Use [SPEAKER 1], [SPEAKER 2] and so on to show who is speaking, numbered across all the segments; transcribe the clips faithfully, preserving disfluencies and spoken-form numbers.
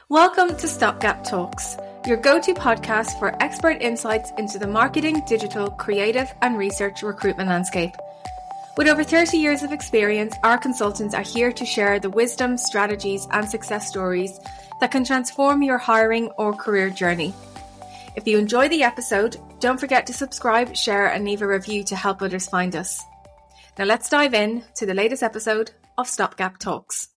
[SPEAKER 1] Welcome to Stopgap Talks, your go-to podcast for expert insights into the marketing, digital, creative and research recruitment landscape. With over thirty years of experience, our consultants are here to share the wisdom, strategies and success stories that can transform your hiring or career journey. If you enjoy the episode, don't forget to subscribe, share and leave a review to help others find us. Now let's dive in to the latest episode of Stopgap Talks.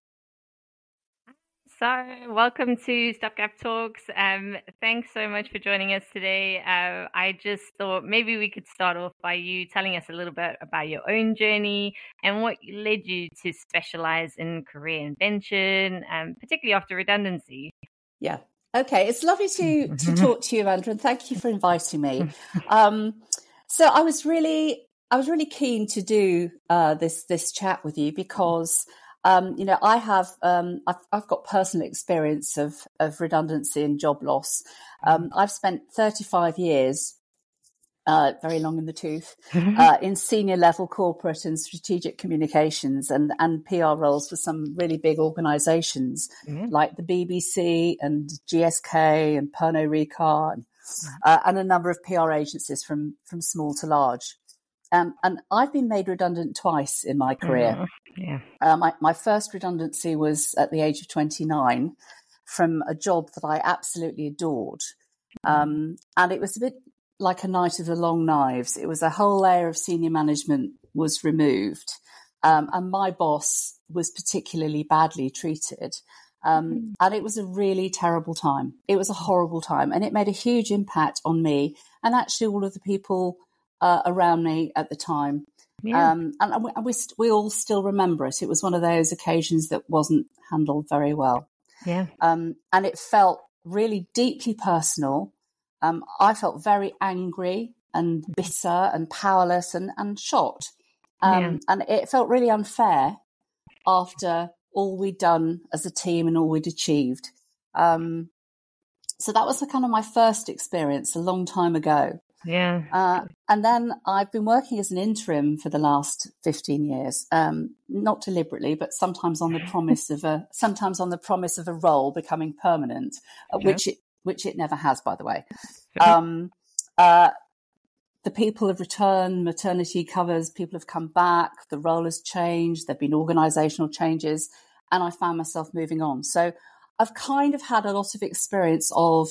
[SPEAKER 2] So, welcome to Stopgap Talks. Um, thanks so much for joining us today. Uh, I just thought maybe we could start off by you telling us a little bit about your own journey and what led you to specialize in career invention, um, particularly after redundancy.
[SPEAKER 3] Yeah. Okay. It's lovely to to talk to you, Amanda, and thank you for inviting me. Um, so I was really I was really keen to do uh, this this chat with you because. Um, you know, I have, um, I've, I've got personal experience of, of redundancy and job loss. Um, I've spent thirty-five years, uh, very long in the tooth, uh, in senior level corporate and strategic communications and, and P R roles for some really big organizations mm-hmm. like the B B C and G S K and Pernod Ricard and, uh, and a number of P R agencies from, from small to large. Um, and I've been made redundant twice in my career.
[SPEAKER 2] Mm, yeah.
[SPEAKER 3] Uh, my, my first redundancy was at the age of twenty-nine from a job that I absolutely adored. Um, and it was a bit like a night of the long knives. It was a whole layer of senior management was removed. Um, and my boss was particularly badly treated. Um, mm. And it was a really terrible time. It was a horrible time. And it made a huge impact on me and actually all of the people Uh, around me at the time.
[SPEAKER 2] Yeah.
[SPEAKER 3] Um, and, and, we, and we, st- we all still remember it. It was one of those occasions that wasn't handled very well.
[SPEAKER 2] Yeah.
[SPEAKER 3] Um, and it felt really deeply personal. Um, I felt very angry and bitter and powerless and, and shocked. Um,
[SPEAKER 2] yeah.
[SPEAKER 3] And it felt really unfair after all we'd done as a team and all we'd achieved. Um, so that was the kind of my first experience a long time ago.
[SPEAKER 2] Yeah.
[SPEAKER 3] Uh, and then I've been working as an interim for the last fifteen years, um, not deliberately, but sometimes on the promise of a, sometimes on the promise of a role becoming permanent, uh,
[SPEAKER 2] sure.
[SPEAKER 3] which it, which it never has, by the way. Sure. Um, uh, the people have returned, maternity covers, people have come back, the role has changed, there've been organisational changes, and I found myself moving on. So I've kind of had a lot of experience of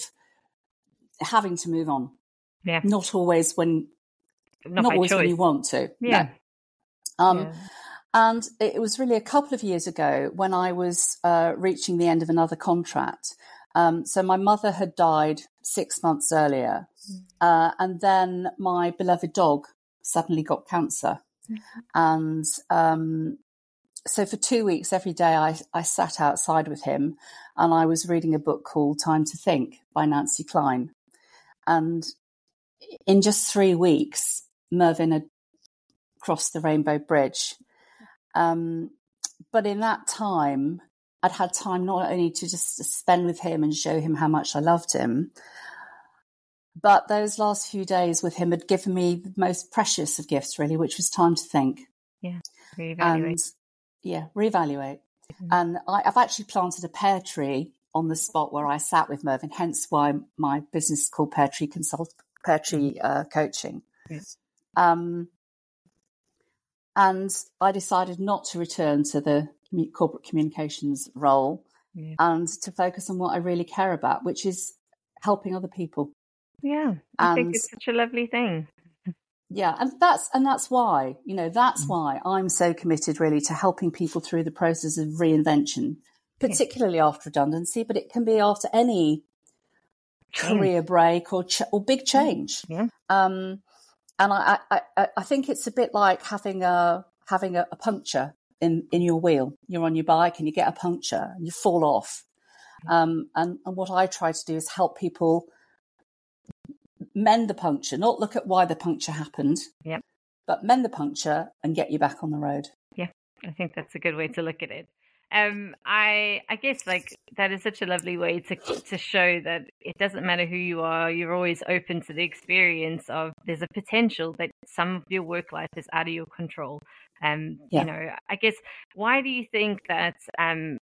[SPEAKER 3] having to move on.
[SPEAKER 2] Yeah.
[SPEAKER 3] Not always when,
[SPEAKER 2] not,
[SPEAKER 3] not always
[SPEAKER 2] choice.
[SPEAKER 3] when you want to.
[SPEAKER 2] Yeah.
[SPEAKER 3] No. Um,
[SPEAKER 2] yeah.
[SPEAKER 3] And it was really a couple of years ago when I was uh, reaching the end of another contract. Um, so my mother had died six months earlier. Mm. Uh, and then my beloved dog suddenly got cancer. Mm-hmm. And um, so for two weeks, every day I, I sat outside with him and I was reading a book called Time to Think by Nancy Kline. And in just three weeks, Mervyn had crossed the Rainbow Bridge. Um, but in that time, I'd had time not only to just spend with him and show him how much I loved him, but those last few days with him had given me the most precious of gifts, really, which was time to think.
[SPEAKER 2] Yeah, reevaluate.
[SPEAKER 3] And, yeah, reevaluate. Mm-hmm. And I, I've actually planted a pear tree on the spot where I sat with Mervyn, hence why my business is called Pear Tree Consult. Pear Tree uh, Coaching.
[SPEAKER 2] Yes.
[SPEAKER 3] Um, and I decided not to return to the corporate communications role yeah. and to focus on what I really care about, which is helping other people.
[SPEAKER 2] Yeah, I
[SPEAKER 3] and,
[SPEAKER 2] think it's such a lovely thing.
[SPEAKER 3] Yeah, and that's and that's why, you know, that's mm. why I'm so committed really to helping people through the process of reinvention, particularly yeah. after redundancy, but it can be after any career break or ch- or big change.
[SPEAKER 2] Yeah.
[SPEAKER 3] Um, and I, I, I think it's a bit like having a having a, a puncture in, in your wheel. You're on your bike and you get a puncture and you fall off. Um, and, and what I try to do is help people mend the puncture, not look at why the puncture happened,
[SPEAKER 2] yeah.
[SPEAKER 3] but mend the puncture and get you back on the road.
[SPEAKER 2] Yeah, I think that's a good way to look at it. Um, I I guess like that is such a lovely way to to show that it doesn't matter who you are, you're always open to the experience of there's a potential that some of your work life is out of your control. Um, yeah. You know, I guess why do you think that um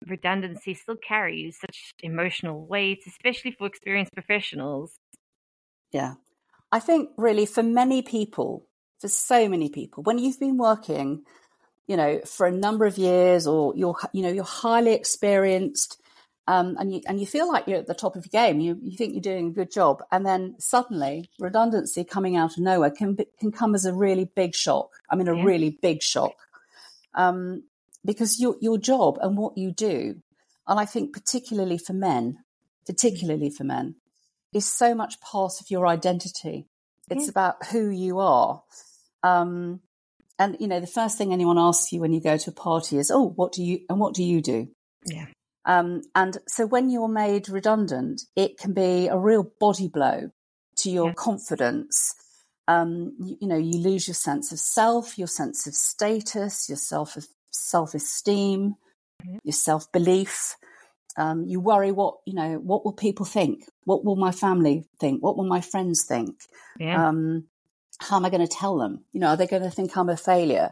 [SPEAKER 2] redundancy still carries such emotional weight, especially for experienced professionals.
[SPEAKER 3] Yeah. I think really for many people, for so many people, when you've been working, you know, for a number of years, or you're, you know, you're highly experienced, um, and you and you feel like you're at the top of your game, you you think you're doing a good job, and then suddenly redundancy coming out of nowhere can be, can come as a really big shock. I mean, a
[SPEAKER 2] Yeah.
[SPEAKER 3] really big shock, um, because your your job and what you do, and I think particularly for men, particularly for men, is so much part of your identity. It's
[SPEAKER 2] Yeah.
[SPEAKER 3] about who you are. Um, and, you know, the first thing anyone asks you when you go to a party is, oh, what do you, and what do you do?
[SPEAKER 2] Yeah.
[SPEAKER 3] Um, and so when you're made redundant, it can be a real body blow to your
[SPEAKER 2] Yeah.
[SPEAKER 3] confidence. Um, you, you know, you lose your sense of self, your sense of status, your self, self-esteem,
[SPEAKER 2] Yeah.
[SPEAKER 3] your self-belief. Um, you worry what, you know, what will people think? What will my family think? What will my friends think?
[SPEAKER 2] Yeah.
[SPEAKER 3] Um, how am I going to tell them? You know, are they going to think I'm a failure?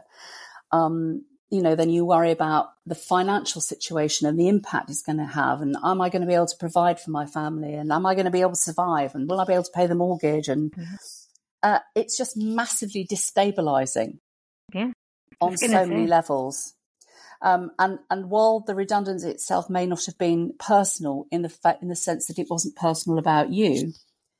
[SPEAKER 3] Um, you know, then you worry about the financial situation and the impact it's going to have. And am I going to be able to provide for my family? And am I going to be able to survive? And will I be able to pay the mortgage? And
[SPEAKER 2] Mhm.
[SPEAKER 3] uh, it's just massively destabilizing
[SPEAKER 2] Yeah.
[SPEAKER 3] on
[SPEAKER 2] gonna
[SPEAKER 3] so many
[SPEAKER 2] say.
[SPEAKER 3] levels. Um, and, and while the redundancy itself may not have been personal in the fa- in the sense that it wasn't personal about you,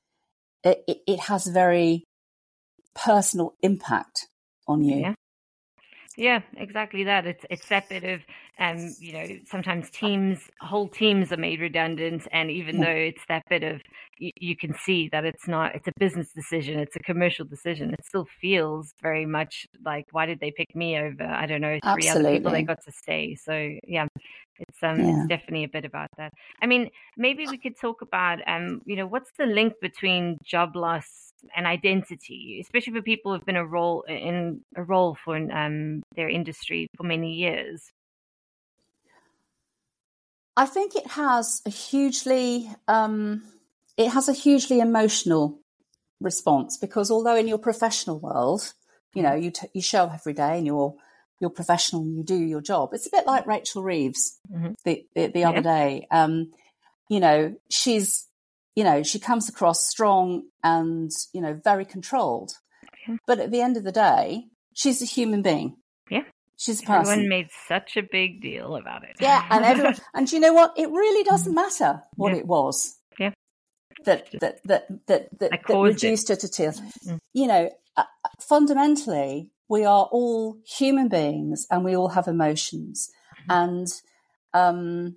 [SPEAKER 3] it, it, it has a very personal impact on you.
[SPEAKER 2] Yeah. Yeah, exactly that. It's it's that bit of, um, you know, sometimes teams, whole teams are made redundant, and even
[SPEAKER 3] Yeah.
[SPEAKER 2] though it's that bit of, you, you can see that it's not, it's a business decision, it's a commercial decision. It still feels very much like, why did they pick me over, I don't know, three other people
[SPEAKER 3] Absolutely.
[SPEAKER 2] that got to stay? So yeah, it's um,
[SPEAKER 3] Yeah.
[SPEAKER 2] it's definitely a bit about that. I mean, maybe we could talk about, um, you know, what's the link between job loss and identity, especially for people who've been a role in a role for um their industry for many years.
[SPEAKER 3] I think it has a hugely, um, it has a hugely emotional response, because although in your professional world, you know, you t- you show up every day and you're you're professional and you do your job. It's a bit like Rachel Reeves
[SPEAKER 2] Mhm.
[SPEAKER 3] the the, the other
[SPEAKER 2] Yeah.
[SPEAKER 3] day. Um, you know, she's, you know, she comes across strong and, you know, very controlled.
[SPEAKER 2] Yeah.
[SPEAKER 3] But at the end of the day, she's a human being.
[SPEAKER 2] Yeah.
[SPEAKER 3] She's a
[SPEAKER 2] Everyone
[SPEAKER 3] person.
[SPEAKER 2] made such a big deal about it.
[SPEAKER 3] Yeah, and everyone, and you know what? It really doesn't matter what
[SPEAKER 2] Yeah.
[SPEAKER 3] it was
[SPEAKER 2] Yeah.
[SPEAKER 3] that that that that that,
[SPEAKER 2] That
[SPEAKER 3] that
[SPEAKER 2] caused it.
[SPEAKER 3] reduced her to tears.
[SPEAKER 2] Mm.
[SPEAKER 3] You know, uh, fundamentally, we are all human beings, and we all have emotions. And um,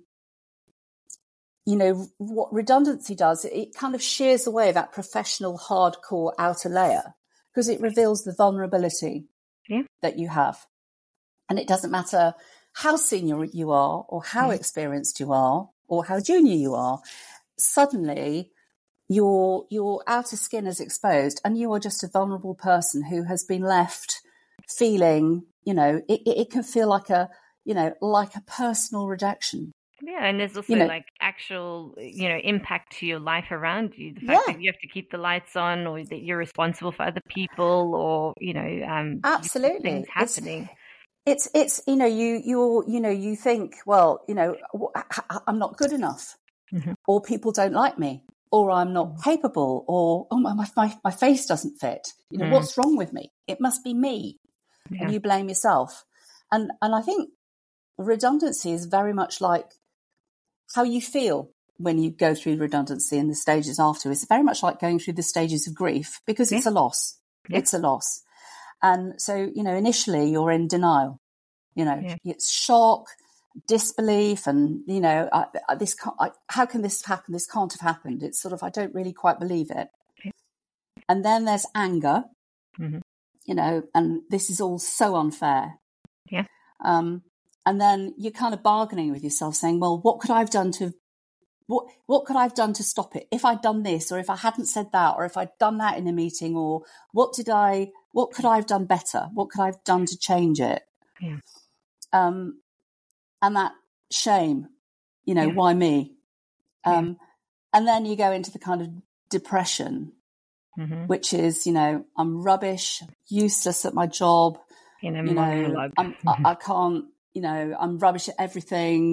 [SPEAKER 3] you know what redundancy does? It, it kind of shears away that professional, hardcore outer layer, because it reveals the vulnerability
[SPEAKER 2] Yeah.
[SPEAKER 3] that you have. And it doesn't matter how senior you are, or how
[SPEAKER 2] Mhm.
[SPEAKER 3] experienced you are, or how junior you are. Suddenly, your your outer skin is exposed, and you are just a vulnerable person who has been left feeling, you know, it, it, it can feel like a, you know, like a personal rejection.
[SPEAKER 2] Yeah, and there's also
[SPEAKER 3] You know,
[SPEAKER 2] like actual, you know, impact to your life around you. The fact
[SPEAKER 3] yeah,
[SPEAKER 2] that you have to keep the lights on, or that you're responsible for other people, or you know, um, things
[SPEAKER 3] absolutely. It's
[SPEAKER 2] happening.
[SPEAKER 3] it's it's you know you you you know you think, well, you know, I'm not good enough,
[SPEAKER 2] Mhm.
[SPEAKER 3] or people don't like me, or I'm not capable, or oh my my my face doesn't fit. You know,
[SPEAKER 2] Mm.
[SPEAKER 3] what's wrong with me? It must be me.
[SPEAKER 2] Yeah.
[SPEAKER 3] And you blame yourself. And and I think redundancy is very much like how you feel when you go through redundancy and the stages after. It's very much like going through the stages of grief, because it's
[SPEAKER 2] Yeah.
[SPEAKER 3] a loss.
[SPEAKER 2] Yeah.
[SPEAKER 3] It's a loss. And so, you know, initially you're in denial. You know,
[SPEAKER 2] Yeah.
[SPEAKER 3] it's shock, disbelief, and, you know, I, I, this can't, I, how can this happen? This can't have happened. It's sort of, I don't really quite believe it.
[SPEAKER 2] Yeah.
[SPEAKER 3] And then there's anger.
[SPEAKER 2] Mhm.
[SPEAKER 3] You know, and this is all so unfair.
[SPEAKER 2] Yeah.
[SPEAKER 3] Um, and then you're kind of bargaining with yourself, saying, well, what could I have done to, what, what could I have done to stop it? If I'd done this, or if I hadn't said that, or if I'd done that in a meeting, or what did I, what could I have done better? What could I have done to change it?
[SPEAKER 2] Yeah.
[SPEAKER 3] Um, and that shame, you know,
[SPEAKER 2] Yeah.
[SPEAKER 3] why me?
[SPEAKER 2] Yeah.
[SPEAKER 3] Um, and then you go into the kind of depression,
[SPEAKER 2] Mhm.
[SPEAKER 3] which is, you know, I'm rubbish, useless at my job.
[SPEAKER 2] In a
[SPEAKER 3] You know,
[SPEAKER 2] monologue.
[SPEAKER 3] I'm, I, I can't, you know, I'm rubbish at everything.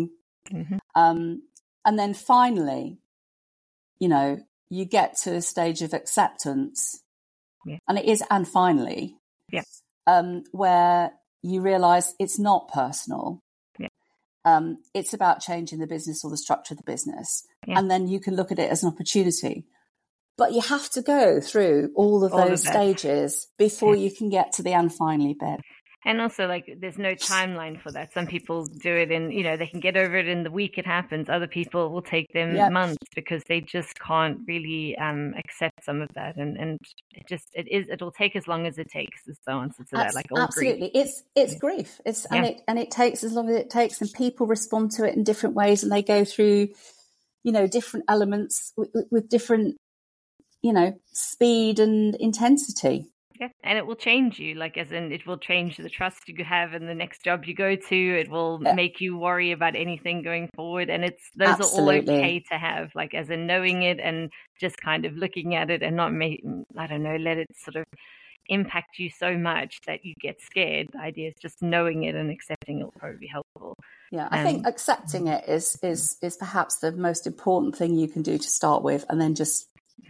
[SPEAKER 3] Mm-hmm. Um, and then finally, you know, you get to a stage of acceptance, yeah. and it is, and finally,
[SPEAKER 2] yeah.
[SPEAKER 3] um, where you realize it's not personal.
[SPEAKER 2] Yeah.
[SPEAKER 3] Um, it's about changing the business or the structure of the business. Yeah. And then you can look at it as an opportunity. But you have to go through all of all those of stages before yeah. you can get to the and finally bit.
[SPEAKER 2] And also, like, there's no timeline for that. Some people do it in, you know, they can get over it in the week it happens. Other people will take them yep. months because they just can't really um, accept some of that. And, and it just, it is, it'll take as long as it takes is the answer to that. Like all
[SPEAKER 3] Absolutely.
[SPEAKER 2] Grief.
[SPEAKER 3] It's, it's yeah. grief. It's, yeah. and it, and it takes as long as it takes, and people respond to it in different ways, and they go through, you know, different elements with, with different, you know, speed and intensity.
[SPEAKER 2] Yeah, and it will change you, like as in it will change the trust you have in the next job you go to. It will yeah. make you worry about anything going forward. And it's those
[SPEAKER 3] Absolutely.
[SPEAKER 2] are all okay to have, like as in knowing it and just kind of looking at it and not make, I don't know, let it sort of impact you so much that you get scared. The idea is just knowing it and accepting it will probably be helpful.
[SPEAKER 3] Yeah, I um, think accepting it is is is perhaps the most important thing you can do to start with, and then just,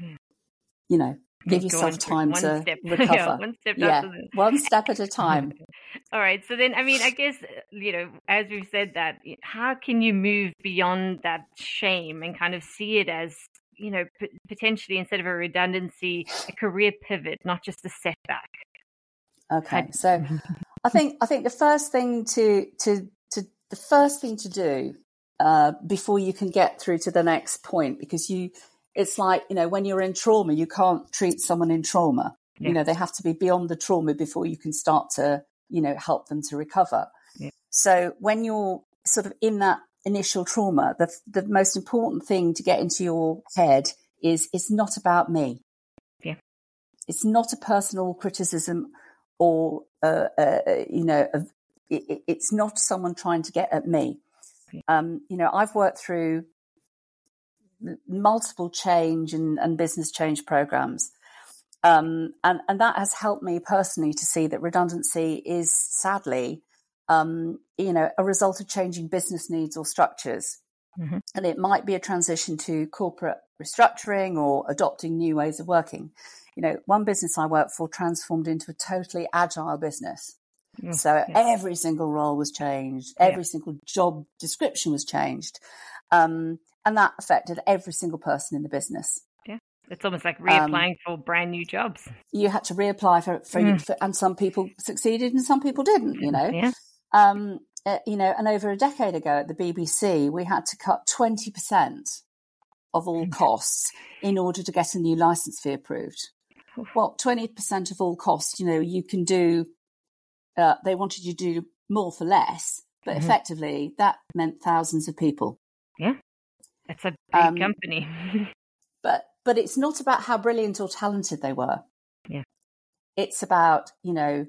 [SPEAKER 3] you know, give yourself time to
[SPEAKER 2] step.
[SPEAKER 3] recover.
[SPEAKER 2] yeah, one step,
[SPEAKER 3] yeah, one step at a time.
[SPEAKER 2] All right. So then, I mean, I guess, you know, as we've said that, how can you move beyond that shame and kind of see it as, you know, p- potentially instead of a redundancy, a career pivot, not just a setback?
[SPEAKER 3] Okay. So I think, I think the first thing to, to, to the first thing to do uh, before you can get through to the next point, because you, it's like, you know, when you're in trauma, you can't treat someone in trauma. Yeah. You know, they have to be beyond the trauma before you can start to, you know, help them to recover.
[SPEAKER 2] Yeah.
[SPEAKER 3] So when you're sort of in that initial trauma, the the most important thing to get into your head is it's not about me.
[SPEAKER 2] Yeah.
[SPEAKER 3] It's not a personal criticism or, uh, uh, you know, a, it, it's not someone trying to get at me. Yeah. Um, you know, I've worked through multiple change and, and business change programs. Um, and, and that has helped me personally to see that redundancy is sadly, um, you know, a result of changing business needs or structures.
[SPEAKER 2] Mm-hmm.
[SPEAKER 3] And it might be a transition to corporate restructuring or adopting new ways of working. You know, one business I worked for transformed into a totally agile business. Mm-hmm. So yeah. every single role was changed. Every yeah. single job description was changed. Um, And that affected every single person in the business.
[SPEAKER 2] Yeah, it's almost like reapplying um, for brand new jobs.
[SPEAKER 3] You had to reapply for, for, mm. for, and some people succeeded and some people didn't. You know,
[SPEAKER 2] yeah.
[SPEAKER 3] um, uh, you know, and over a decade ago at the B B C, we had to cut twenty percent of all costs in order to get a new licence fee approved. Well, twenty percent of all costs, you know, you can do. Uh, they wanted you to do more for less, but mm-hmm. effectively that meant thousands of people.
[SPEAKER 2] Yeah. It's a big
[SPEAKER 3] um,
[SPEAKER 2] company.
[SPEAKER 3] but but it's not about how brilliant or talented they were.
[SPEAKER 2] Yeah.
[SPEAKER 3] It's about, you know,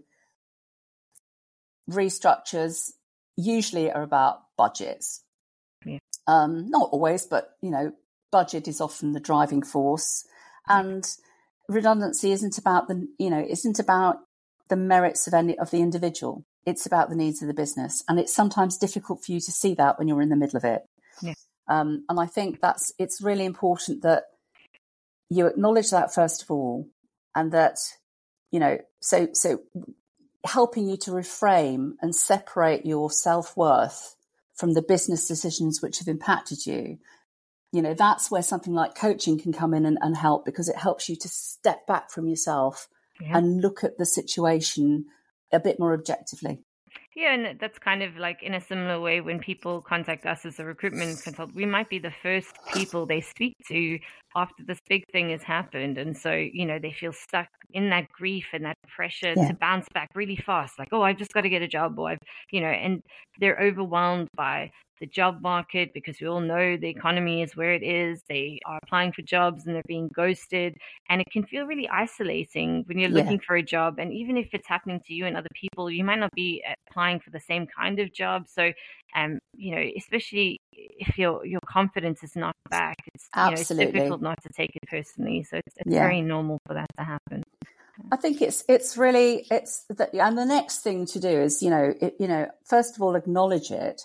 [SPEAKER 3] restructures usually are about budgets.
[SPEAKER 2] Yeah.
[SPEAKER 3] Um, not always, but, you know, budget is often the driving force. And redundancy isn't about the, you know, isn't about the merits of any of the individual. It's about the needs of the business. And it's sometimes difficult for you to see that when you're in the middle of it.
[SPEAKER 2] Yeah.
[SPEAKER 3] Um, and I think that's, it's really important that you acknowledge that first of all, and that, you know, so, so helping you to reframe and separate your self-worth from the business decisions which have impacted you. You know, that's where something like coaching can come in and, and help, because it helps you to step back from yourself yeah. and look at the situation a bit more objectively.
[SPEAKER 2] Yeah, and that's kind of like in a similar way when people contact us as a recruitment consultant, we might be the first people they speak to after this big thing has happened. And so, you know, they feel stuck in that grief and that pressure yeah. to bounce back really fast. Like, oh, I've just got to get a job, or I've, you know, and they're overwhelmed by the job market because we all know the economy is where it is. They are applying for jobs and they're being ghosted. And it can feel really isolating when you're looking yeah. for a job. And even if it's happening to you and other people, you might not be applying for the same kind of job. So, um, you know, especially if your your confidence is knocked back, it's, you know, it's difficult not to take it personally. So it's, it's yeah. very normal for that to happen.
[SPEAKER 3] I think it's it's really it's that, and the next thing to do is, you know, it, you know, first of all, acknowledge it.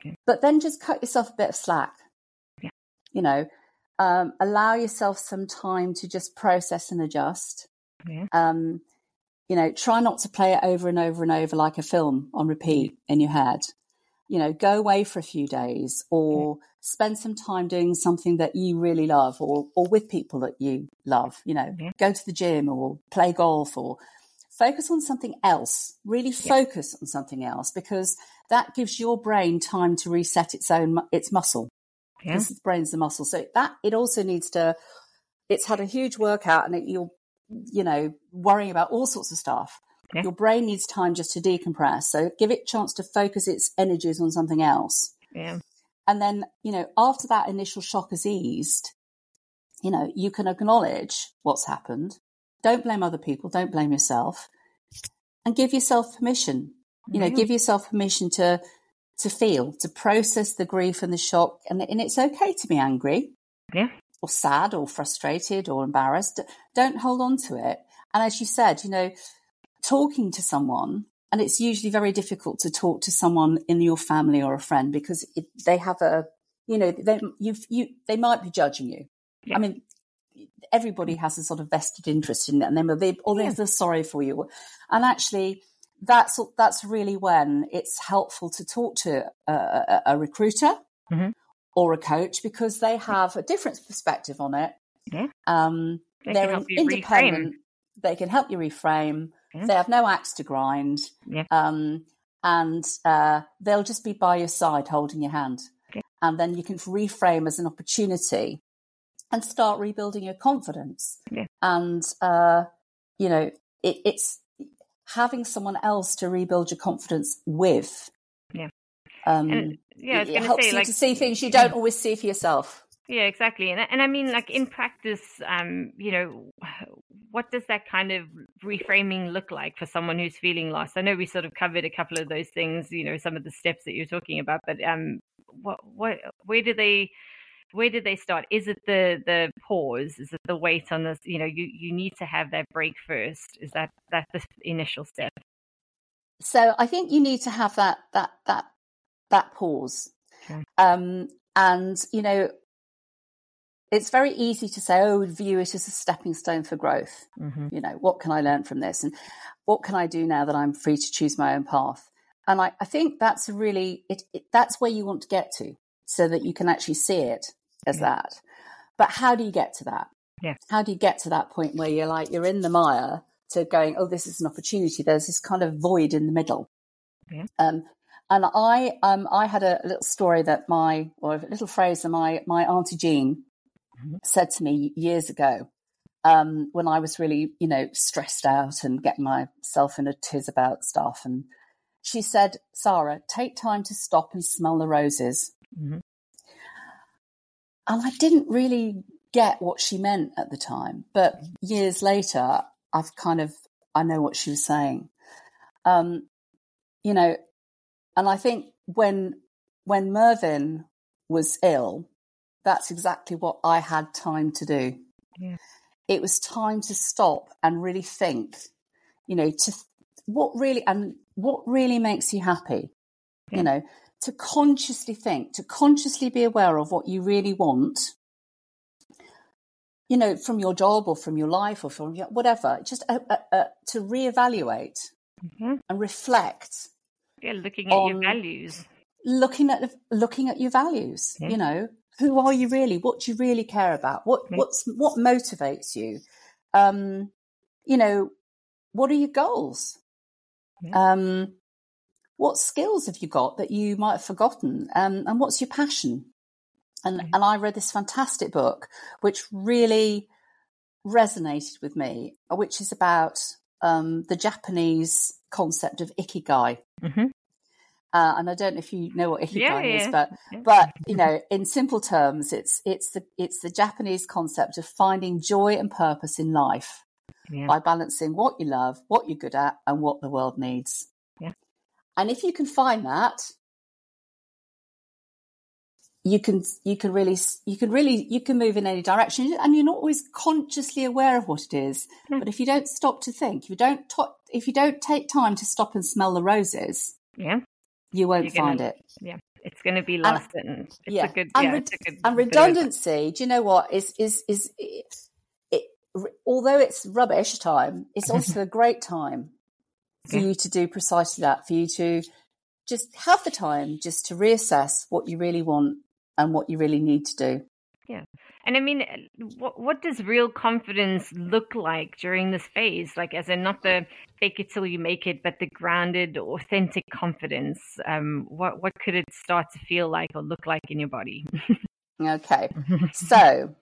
[SPEAKER 2] Okay.
[SPEAKER 3] But then just cut yourself a bit of slack.
[SPEAKER 2] Yeah.
[SPEAKER 3] You know, um, allow yourself some time to just process and adjust.
[SPEAKER 2] Yeah.
[SPEAKER 3] Um, you know, try not to play it over and over and over like a film on repeat in your head. You know, go away for a few days, or yeah. spend some time doing something that you really love, or or with people that you love. You know, yeah. go to the gym or play golf, or focus on something else. Really focus yeah. on something else, because that gives your brain time to reset its own its muscle. Yeah. Because the brain's the muscle, so that it also needs to. It's had a huge workout, and it, you're, you know, worrying about all sorts of stuff. Yeah. Your brain needs time just to decompress. So give it a chance to focus its energies on something else.
[SPEAKER 2] Yeah.
[SPEAKER 3] And then, you know, after that initial shock has eased, you know, you can acknowledge what's happened. Don't blame other people. Don't blame yourself. And give yourself permission. You know, yeah. give yourself permission to to feel, to process the grief and the shock. And, and it's okay to be angry.
[SPEAKER 2] Yeah.
[SPEAKER 3] Or sad or frustrated or embarrassed. Don't hold on to it. And as you said, you know, talking to someone, and it's usually very difficult to talk to someone in your family or a friend, because it, they have a, you know, they you you they might be judging you. Yeah. I mean, everybody has a sort of vested interest in it, and then they or they're yeah. sorry for you. And actually, that's that's really when it's helpful to talk to a, a, a recruiter mm-hmm. or a coach, because they have a different perspective on it.
[SPEAKER 2] Yeah.
[SPEAKER 3] Um,
[SPEAKER 2] they
[SPEAKER 3] they're independent. Reframe. They can help you reframe. Yeah. They have no axe to grind,
[SPEAKER 2] yeah.
[SPEAKER 3] um, and uh, they'll just be by your side holding your hand.
[SPEAKER 2] Yeah.
[SPEAKER 3] And then you can reframe as an opportunity and start rebuilding your confidence.
[SPEAKER 2] Yeah.
[SPEAKER 3] And, uh, you know, it, it's having someone else to rebuild your confidence with.
[SPEAKER 2] Yeah.
[SPEAKER 3] Um,
[SPEAKER 2] and, yeah, I was
[SPEAKER 3] it
[SPEAKER 2] gonna
[SPEAKER 3] helps
[SPEAKER 2] say,
[SPEAKER 3] you
[SPEAKER 2] like,
[SPEAKER 3] to see things you don't always see for yourself.
[SPEAKER 2] Yeah, exactly. And and I mean, like, in practice, um, you know, what does that kind of reframing look like for someone who's feeling lost? I know we sort of covered a couple of those things, you know, some of the steps that you're talking about, but um, what what where do they where do they start? Is it the the pause? Is it the wait on this? You know, you you need to have that break first. Is that that the initial step?
[SPEAKER 3] So I think you need to have that that that that pause,
[SPEAKER 2] okay.
[SPEAKER 3] um, and you know. It's very easy to say, oh, view it as a stepping stone for growth.
[SPEAKER 2] Mm-hmm.
[SPEAKER 3] You know, what can I learn from this? And what can I do now that I'm free to choose my own path? And I, I think that's really, it, it, that's where you want to get to, so that you can actually see it as
[SPEAKER 2] yeah.
[SPEAKER 3] that. But how do you get to that?
[SPEAKER 2] Yeah.
[SPEAKER 3] How do you get to that point where you're like, you're in the mire to going, oh, this is an opportunity. There's this kind of void in the middle.
[SPEAKER 2] Yeah.
[SPEAKER 3] Um, and I, um, I had a little story that my, or a little phrase that my, my Auntie Jean said to me years ago, um, when I was really, you know, stressed out and getting myself in a tiz about stuff. And she said, Sarah, take time to stop and smell the roses.
[SPEAKER 2] Mm-hmm.
[SPEAKER 3] And I didn't really get what she meant at the time. But years later, I've kind of, I know what she was saying. Um, you know, and I think when when Mervyn was ill, that's exactly what I had time to do.
[SPEAKER 2] Yeah.
[SPEAKER 3] It was time to stop and really think, you know, to what really, and what really makes you happy, yeah. you know, to consciously think, to consciously be aware of what you really want, you know, from your job or from your life or from your, whatever, just uh, uh, uh, to reevaluate
[SPEAKER 2] mm-hmm.
[SPEAKER 3] and reflect.
[SPEAKER 2] Yeah, looking at your values.
[SPEAKER 3] Looking at, looking at your values, yeah. you know. Who are you really? What do you really care about? What what's what motivates you? Um, you know, what are your goals?
[SPEAKER 2] Yeah.
[SPEAKER 3] Um, what skills have you got that you might have forgotten? Um, and what's your passion? And
[SPEAKER 2] yeah.
[SPEAKER 3] and I read this fantastic book which really resonated with me, which is about um, the Japanese concept of ikigai.
[SPEAKER 2] Mm-hmm.
[SPEAKER 3] Uh, and I don't know if you know what ikigai
[SPEAKER 2] yeah, yeah.
[SPEAKER 3] is, but
[SPEAKER 2] yeah.
[SPEAKER 3] but you know, in simple terms, it's it's the it's the Japanese concept of finding joy and purpose in life
[SPEAKER 2] yeah.
[SPEAKER 3] by balancing what you love, what you're good at, and what the world needs.
[SPEAKER 2] Yeah.
[SPEAKER 3] And if you can find that, you can you can really you can really you can move in any direction, and you're not always consciously aware of what it is.
[SPEAKER 2] Mm.
[SPEAKER 3] But if you don't stop to think, if you don't to, if you don't take time to stop and smell the roses,
[SPEAKER 2] yeah.
[SPEAKER 3] you won't
[SPEAKER 2] gonna,
[SPEAKER 3] find it.
[SPEAKER 2] Yeah. it's going to be lost. And, and it's
[SPEAKER 3] yeah.
[SPEAKER 2] a good,
[SPEAKER 3] and,
[SPEAKER 2] yeah,
[SPEAKER 3] re-
[SPEAKER 2] it's a good
[SPEAKER 3] and redundancy. Do you know what is is is it, it? Although it's rubbish time, it's also a great time for yeah. you to do precisely that. For you to just have the time just to reassess what you really want and what you really need to do.
[SPEAKER 2] Yeah. And I mean, what what does real confidence look like during this phase? Like, as in not the fake it till you make it, but the grounded, authentic confidence. Um, what what could it start to feel like or look like in your body?
[SPEAKER 3] Okay. So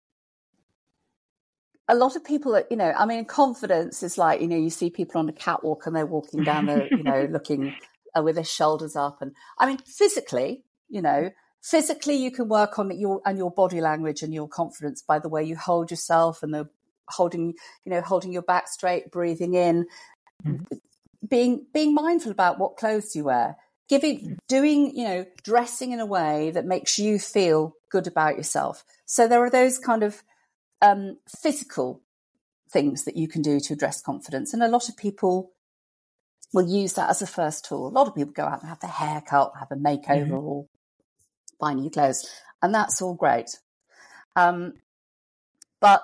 [SPEAKER 3] a lot of people are, you know, I mean, confidence is like, you know, you see people on the catwalk and they're walking down the, you know, looking uh, with their shoulders up. And I mean, physically, you know, Physically, you can work on your and your body language and your confidence by the way you hold yourself and the holding, you know, holding your back straight, breathing in, mm-hmm. being being mindful about what clothes you wear, giving, doing, you know, dressing in a way that makes you feel good about yourself. So there are those kind of um, physical things that you can do to address confidence, and a lot of people will use that as a first tool. A lot of people go out and have their hair cut, have a makeover, mm-hmm. or buy new clothes, and that's all great. Um, but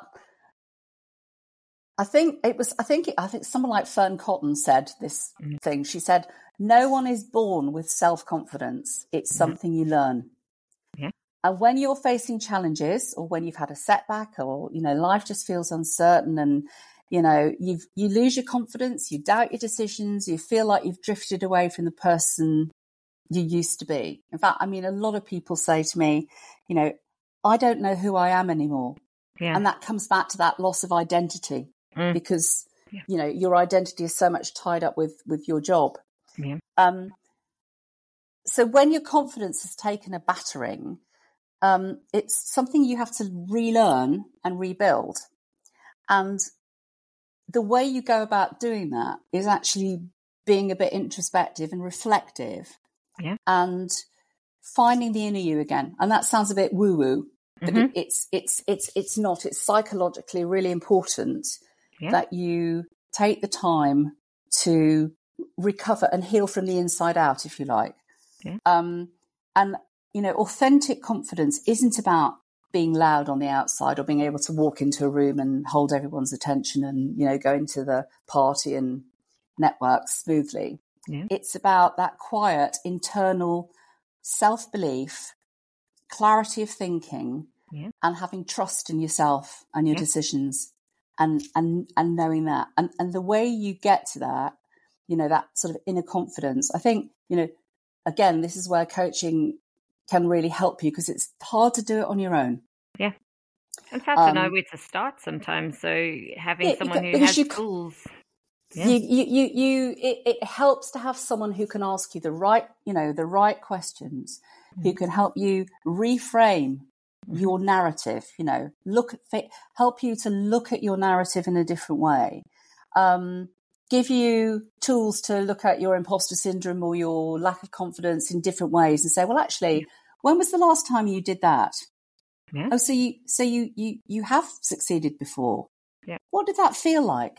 [SPEAKER 3] I think it was, I think, I think someone like Fern Cotton said this mm-hmm. thing. She said, no one is born with self-confidence. It's mm-hmm. something you learn. Yeah. And when you're facing challenges or when you've had a setback or, you know, life just feels uncertain and, you know, you've, you lose your confidence, you doubt your decisions, you feel like you've drifted away from the person you used to be. In fact, I mean, a lot of people say to me, you know, I don't know who I am anymore. Yeah. And that comes back to that loss of identity mm. because, yeah. you know, your identity is so much tied up with, with your job. Yeah. Um, so when your confidence has taken a battering, um, it's something you have to relearn and rebuild. And the way you go about doing that is actually being a bit introspective and reflective. Yeah. And finding the inner you again. And that sounds a bit woo-woo, but mm-hmm. it, it's it's it's it's not. It's psychologically really important yeah. that you take the time to recover and heal from the inside out, if you like. Yeah. Um, and, you know, authentic confidence isn't about being loud on the outside or being able to walk into a room and hold everyone's attention and, you know, go into the party and network smoothly. Yeah. It's about that quiet internal self-belief, clarity of thinking, yeah. and having trust in yourself and your yeah. decisions and, and, and knowing that. And, and the way you get to that, you know, that sort of inner confidence, I think, you know, again, this is where coaching can really help you because it's hard to do it on your own.
[SPEAKER 2] Yeah. And it's hard um, to know where to start sometimes. So having yeah, someone who has you, tools. Yeah.
[SPEAKER 3] You, you, you, you it, it helps to have someone who can ask you the right, you know, the right questions, mm-hmm. who can help you reframe mm-hmm. your narrative, you know, look at, help you to look at your narrative in a different way, um, give you tools to look at your imposter syndrome or your lack of confidence in different ways and say, well, actually, yeah. when was the last time you did that? Yeah. Oh, so you, so you, you, you have succeeded before. Yeah. What did that feel like?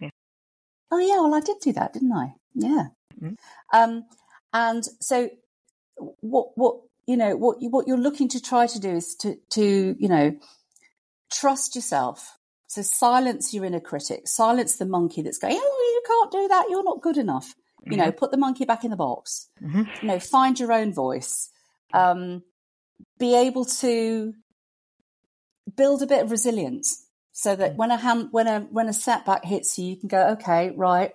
[SPEAKER 3] Oh, yeah, well, I did do that, didn't I? Yeah. Mm-hmm. Um, and so what, what, you know, what, you, what you're looking to try to do is to, to, you know, trust yourself. So silence your inner critic, silence the monkey that's going, oh, you can't do that. You're not good enough. Mm-hmm. You know, put the monkey back in the box, mm-hmm. you know, find your own voice, um, be able to build a bit of resilience. So that when a hand, when a when a setback hits you, you can go, okay, right,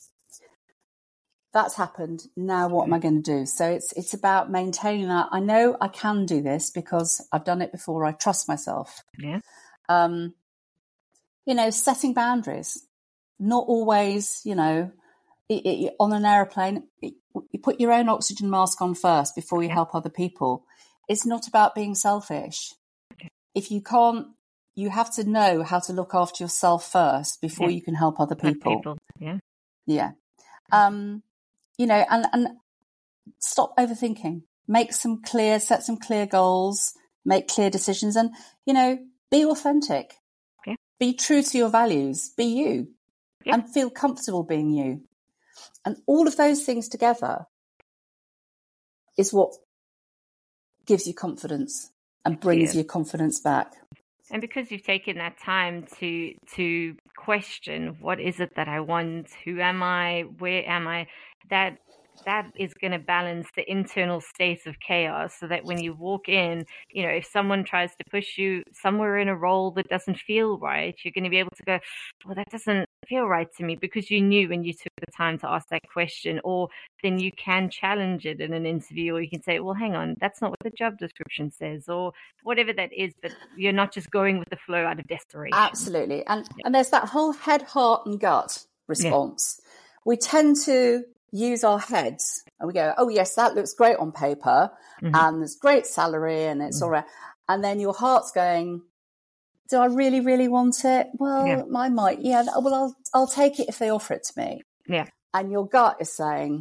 [SPEAKER 3] that's happened. Now, what am I going to do? So it's it's about maintaining that. I know I can do this because I've done it before. I trust myself. Yeah. Um, you know, setting boundaries. Not always, you know, it, it, on an aeroplane, it, you put your own oxygen mask on first before you help other people. It's not about being selfish. If you can't. You have to know how to look after yourself first before yeah. you can help other people. people. Yeah. Yeah. Um, you know, and, and stop overthinking. Make some clear, set some clear goals, make clear decisions and, you know, be authentic. Yeah. Be true to your values. Be you. Yeah. And feel comfortable being you. And all of those things together is what gives you confidence and brings yeah. your confidence back.
[SPEAKER 2] And because you've taken that time to to question, what is it that I want? Who am I? Where am I? That that is going to balance the internal states of chaos, so that when you walk in, you know, if someone tries to push you somewhere in a role that doesn't feel right, you're going to be able to go, well, that doesn't feel right to me, because you knew when you took the time to ask that question. Or then you can challenge it in an interview, or you can say, well, hang on, that's not what the job description says, or whatever that is, but you're not just going with the flow out of desperation.
[SPEAKER 3] Absolutely. And yeah. and there's that whole head, heart and gut response. Yeah. We tend to use our heads and we go, oh yes, that looks great on paper, mm-hmm. and there's great salary and it's mm-hmm. all right. And then your heart's going, do I really, really want it? Well, yeah. I might. Yeah. Well, I'll, I'll take it if they offer it to me.
[SPEAKER 2] Yeah.
[SPEAKER 3] And your gut is saying,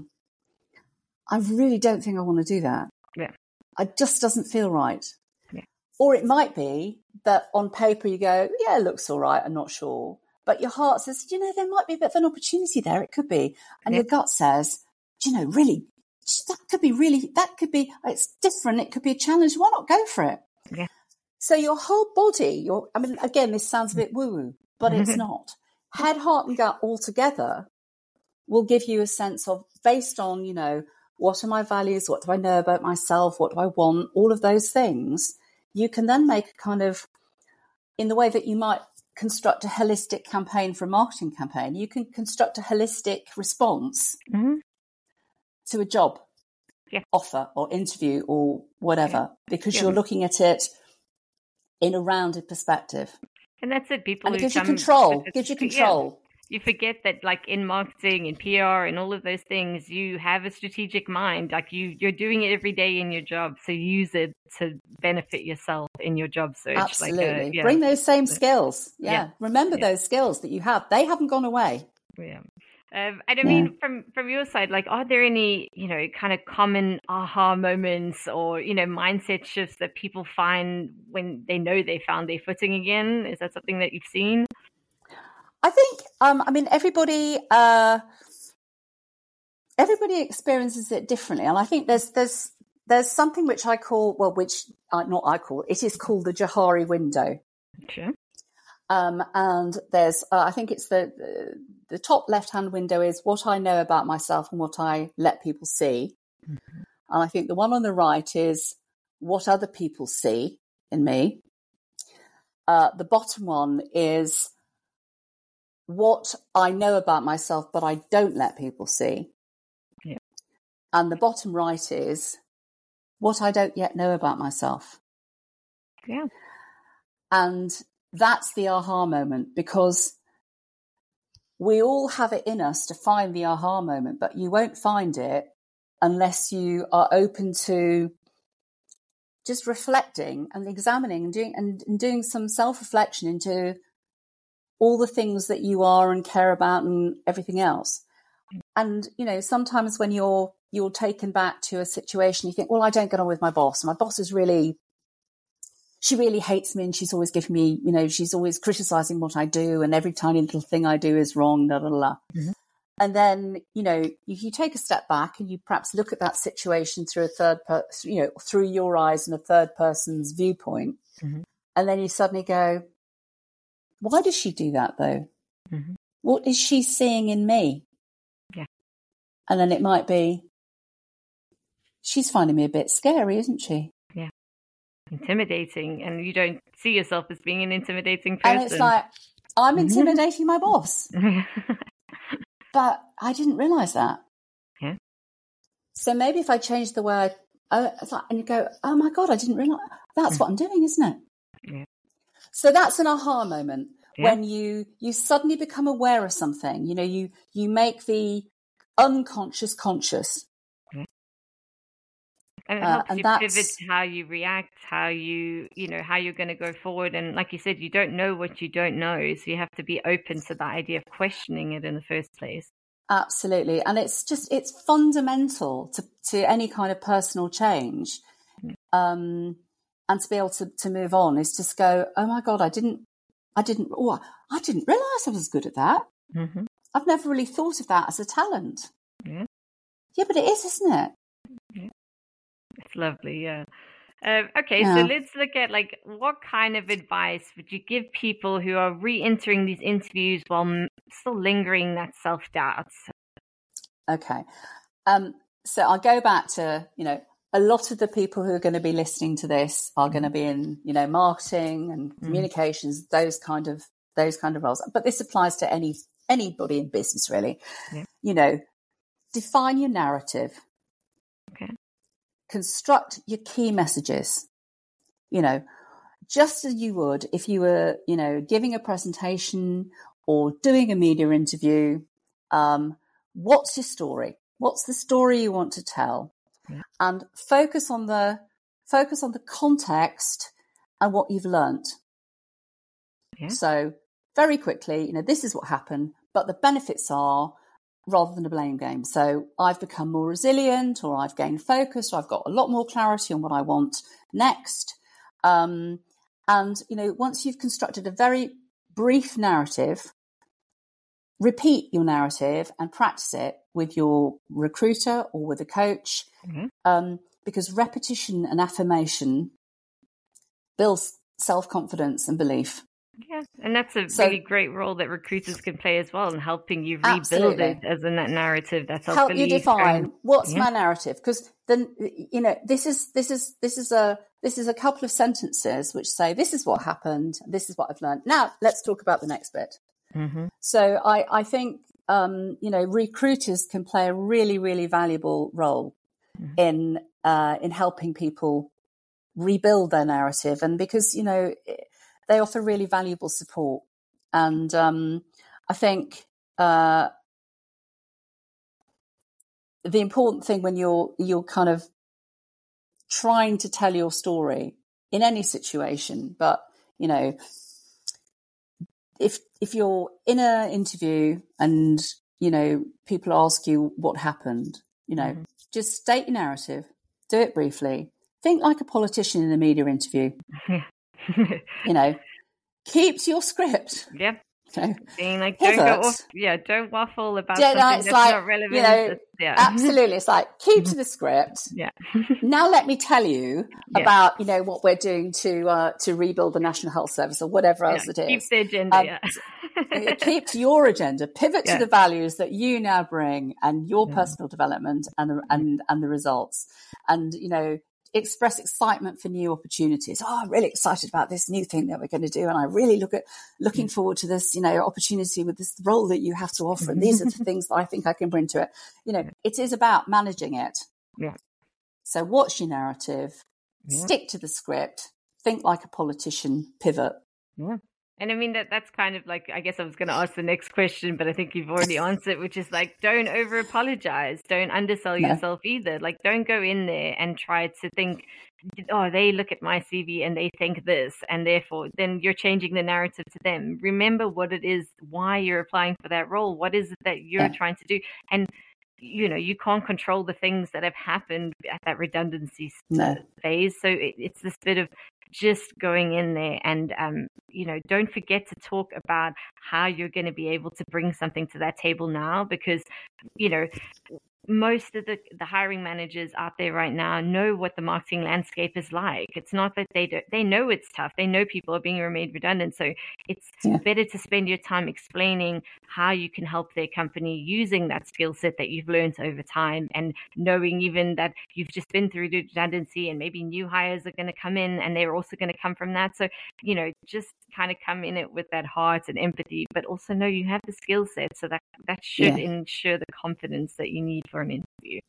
[SPEAKER 3] I really don't think I want to do that.
[SPEAKER 2] Yeah.
[SPEAKER 3] It just doesn't feel right.
[SPEAKER 2] Yeah.
[SPEAKER 3] Or it might be that on paper you go, yeah, it looks all right. I'm not sure. But your heart says, you know, there might be a bit of an opportunity there. It could be. And yeah. your gut says, you know, really, that could be really, that could be, it's different. It could be a challenge. Why not go for it?
[SPEAKER 2] Yeah.
[SPEAKER 3] So your whole body, your, I mean, again, this sounds a bit woo-woo, but it's not. Head, heart and gut all together will give you a sense of, based on, you know, what are my values? What do I know about myself? What do I want? All of those things. You can then make a kind of, in the way that you might construct a holistic campaign for a marketing campaign, you can construct a holistic response
[SPEAKER 2] mm-hmm.
[SPEAKER 3] to a job
[SPEAKER 2] yeah.
[SPEAKER 3] offer or interview or whatever, yeah. because yeah. you're looking at it in a rounded perspective.
[SPEAKER 2] And that's it. People
[SPEAKER 3] and it
[SPEAKER 2] who
[SPEAKER 3] gives you
[SPEAKER 2] come,
[SPEAKER 3] control. Gives you control.
[SPEAKER 2] Yeah. You forget that, like in marketing and P R and all of those things, you have a strategic mind. Like you, you're doing it every day in your job, so use it to benefit yourself in your job search.
[SPEAKER 3] Absolutely,
[SPEAKER 2] like a, yeah.
[SPEAKER 3] bring those same skills. Yeah,
[SPEAKER 2] yeah.
[SPEAKER 3] remember yeah. those skills that you have. They haven't gone away.
[SPEAKER 2] Yeah. Um, and I
[SPEAKER 3] Yeah.
[SPEAKER 2] mean, from from your side, like, are there any, you know, kind of common aha moments or, you know, mindset shifts that people find when they know they found their footing again? Is that something that you've seen?
[SPEAKER 3] I think, um, I mean, everybody, uh, everybody experiences it differently, and I think there's there's there's something which I call, well, which uh, not I call, it is called the Johari window.
[SPEAKER 2] Sure.
[SPEAKER 3] Um, and there's, uh, I think it's the, the the top left hand window is what I know about myself and what I let people see,
[SPEAKER 2] mm-hmm.
[SPEAKER 3] and I think the one on the right is what other people see in me. Uh, the bottom one is what I know about myself, but I don't let people see.
[SPEAKER 2] Yeah.
[SPEAKER 3] And the bottom right is what I don't yet know about myself.
[SPEAKER 2] Yeah.
[SPEAKER 3] And that's the aha moment, because we all have it in us to find the aha moment, but you won't find it unless you are open to just reflecting and examining and doing and, and doing some self-reflection into all the things that you are and care about and everything else. And, you know, sometimes when you're you're taken back to a situation, you think, well, I don't get on with my boss. My boss is really, she really hates me, and she's always giving me, you know, she's always criticizing what I do, and every tiny little thing I do is wrong, da, da, da.
[SPEAKER 2] Mm-hmm.
[SPEAKER 3] And then, you know, if you take a step back and you perhaps look at that situation through a third, per- you know, through your eyes and a third person's viewpoint,
[SPEAKER 2] mm-hmm.
[SPEAKER 3] and then you suddenly go, why does she do that though?
[SPEAKER 2] Mm-hmm.
[SPEAKER 3] What is she seeing in me?
[SPEAKER 2] Yeah.
[SPEAKER 3] And then it might be, she's finding me a bit scary, isn't she?
[SPEAKER 2] Yeah. Intimidating. And you don't see yourself as being an intimidating person.
[SPEAKER 3] And it's like, I'm intimidating my boss. But I didn't realise that.
[SPEAKER 2] Yeah.
[SPEAKER 3] So maybe if I change the way I, uh, it's like, and you go, oh my God, I didn't realise. That's what I'm doing, isn't it?
[SPEAKER 2] Yeah.
[SPEAKER 3] So that's an aha moment,
[SPEAKER 2] yeah.
[SPEAKER 3] when you, you suddenly become aware of something. You know, you, you make the unconscious conscious.
[SPEAKER 2] Yeah. And it
[SPEAKER 3] Uh,
[SPEAKER 2] helps
[SPEAKER 3] and
[SPEAKER 2] you
[SPEAKER 3] that's-
[SPEAKER 2] pivot how you react, how you, you know, how you're going to go forward. And like you said, you don't know what you don't know. So you have to be open to the idea of questioning it in the first place.
[SPEAKER 3] Absolutely. And it's just, it's fundamental to, to any kind of personal change. Um, and to be able to, to move on is just go, oh my God, I didn't, I didn't, oh, I didn't realise I was good at that.
[SPEAKER 2] Mm-hmm.
[SPEAKER 3] I've never really thought of that as a talent.
[SPEAKER 2] Yeah.
[SPEAKER 3] Yeah, but it is, isn't it?
[SPEAKER 2] Yeah. It's lovely, yeah. Um, okay,
[SPEAKER 3] Yeah.
[SPEAKER 2] so let's look at like what kind of advice would you give people who are re-entering these interviews while m- still lingering that self-doubt?
[SPEAKER 3] Okay. Um, so I'll go back to, you know, a lot of the people who are going to be listening to this are going to be in, you know, marketing and communications, mm. those kind of those kind of roles. But this applies to any anybody in business, really. Yeah. You know, define your narrative.
[SPEAKER 2] Okay.
[SPEAKER 3] Construct your key messages. You know, just as you would if you were, you know, giving a presentation or doing a media interview. Um, what's your story? What's the story you want to tell? Yeah. And focus on the focus on the context and what you've learnt. Yeah. So very quickly, you know, this is what happened, but the benefits are, rather than a blame game. So I've become more resilient, or I've gained focus, or I've got a lot more clarity on what I want next. Um, and, you know, once you've constructed a very brief narrative, repeat your narrative and practice it with your recruiter or with a coach, mm-hmm. um, because repetition and affirmation builds self-confidence and belief.
[SPEAKER 2] Yeah, and that's a so, really great role that recruiters can play as well in helping you rebuild absolutely. It as in that narrative. That's
[SPEAKER 3] help you define and, what's yeah. my narrative, because then you know this is this is this is a this is a couple of sentences which say this is what happened, this is what I've learned. Now let's talk about the next bit. Mm-hmm. So I I think um, you know recruiters can play a really really valuable role mm-hmm. in uh, in helping people rebuild their narrative, and because you know. It, they offer really valuable support. And um, I think uh, the important thing when you're you're kind of trying to tell your story in any situation, but, you know, if if you're in an interview and, you know, people ask you what happened, you know, mm-hmm. just state your narrative, do it briefly. Think like a politician in a media interview.
[SPEAKER 2] Yeah.
[SPEAKER 3] You know, keep to your script.
[SPEAKER 2] Yeah.
[SPEAKER 3] You know,
[SPEAKER 2] being like,
[SPEAKER 3] pivot.
[SPEAKER 2] don't go off, yeah, don't waffle about
[SPEAKER 3] yeah,
[SPEAKER 2] something
[SPEAKER 3] no, it's
[SPEAKER 2] that's
[SPEAKER 3] like,
[SPEAKER 2] not relevant.
[SPEAKER 3] You know,
[SPEAKER 2] yeah.
[SPEAKER 3] Absolutely. It's like, keep to the script.
[SPEAKER 2] Yeah.
[SPEAKER 3] Now let me tell you
[SPEAKER 2] yeah.
[SPEAKER 3] about, you know, what we're doing to uh, to rebuild the National Health Service or whatever else
[SPEAKER 2] yeah,
[SPEAKER 3] it is.
[SPEAKER 2] Keep the agenda,
[SPEAKER 3] um,
[SPEAKER 2] yeah.
[SPEAKER 3] Keep to your agenda. Pivot yeah. to the values that you now bring and your
[SPEAKER 2] yeah.
[SPEAKER 3] personal development and the, and and the results. And, you know, express excitement for new opportunities. Oh, I'm really excited about this new thing that we're going to do. And I really look at looking forward to this, you know, opportunity with this role that you have to offer. And these are the things that I think I can bring to it. You know, it is about managing it.
[SPEAKER 2] Yeah.
[SPEAKER 3] So what's your narrative? Yeah. Stick to the script. Think like a politician. Pivot.
[SPEAKER 2] Yeah. And I mean, that that's kind of like, I guess I was going to ask the next question, but I think you've already answered, which is like, don't over apologize. Don't undersell
[SPEAKER 3] no.
[SPEAKER 2] yourself either. Like, don't go in there and try to think, oh, they look at my C V and they think this, and therefore then you're changing the narrative to them. Remember what it is, why you're applying for that role. What is it that you're yeah. trying to do? And, you know, you can't control the things that have happened at that redundancy
[SPEAKER 3] no.
[SPEAKER 2] phase. So it, it's this bit of just going in there and, um, you know, don't forget to talk about how you're going to be able to bring something to that table now, because, you know, most of the, the hiring managers out there right now know what the marketing landscape is like. It's not that they don't, they know it's tough. They know people are being made redundant. So it's yeah. better to spend your time explaining how you can help their company using that skill set that you've learned over time, and knowing even that you've just been through the redundancy and maybe new hires are going to come in and they're also going to come from that. So, you know, just kind of come in it with that heart and empathy, but also know you have the skill set. So that, that should yeah. ensure the confidence that you need for an interview.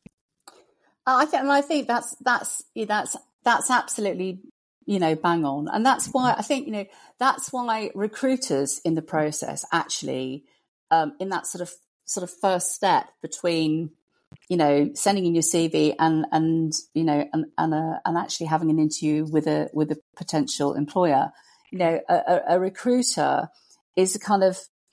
[SPEAKER 3] I think, and I think that's that's that's that's absolutely, you know, bang on, and that's why I think, you know, that's why recruiters in the process actually, um, in that sort of sort of first step between, you know, sending in your C V and and you know and and, uh, and actually having an interview with a with a potential employer, you know, a, a recruiter is a kind of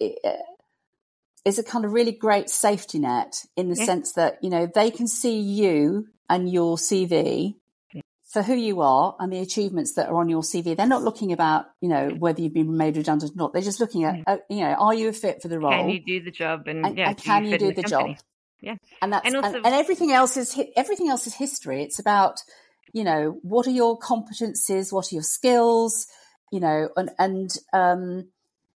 [SPEAKER 3] is a kind of really great safety net in the yeah. sense that, you know, they can see you and your C V yeah. for who you are and the achievements that are on your C V. They're not looking about, you know, whether you've been made redundant or not. They're just looking at, yeah. uh, you know, are you a fit for the role?
[SPEAKER 2] Can you do the job? And,
[SPEAKER 3] and,
[SPEAKER 2] yeah,
[SPEAKER 3] and can
[SPEAKER 2] you,
[SPEAKER 3] you do the, the job?
[SPEAKER 2] Yeah.
[SPEAKER 3] And that's,
[SPEAKER 2] and, also,
[SPEAKER 3] and, and everything else is, everything else is history. It's about, you know, what are your competencies? What are your skills? You know, and, and um,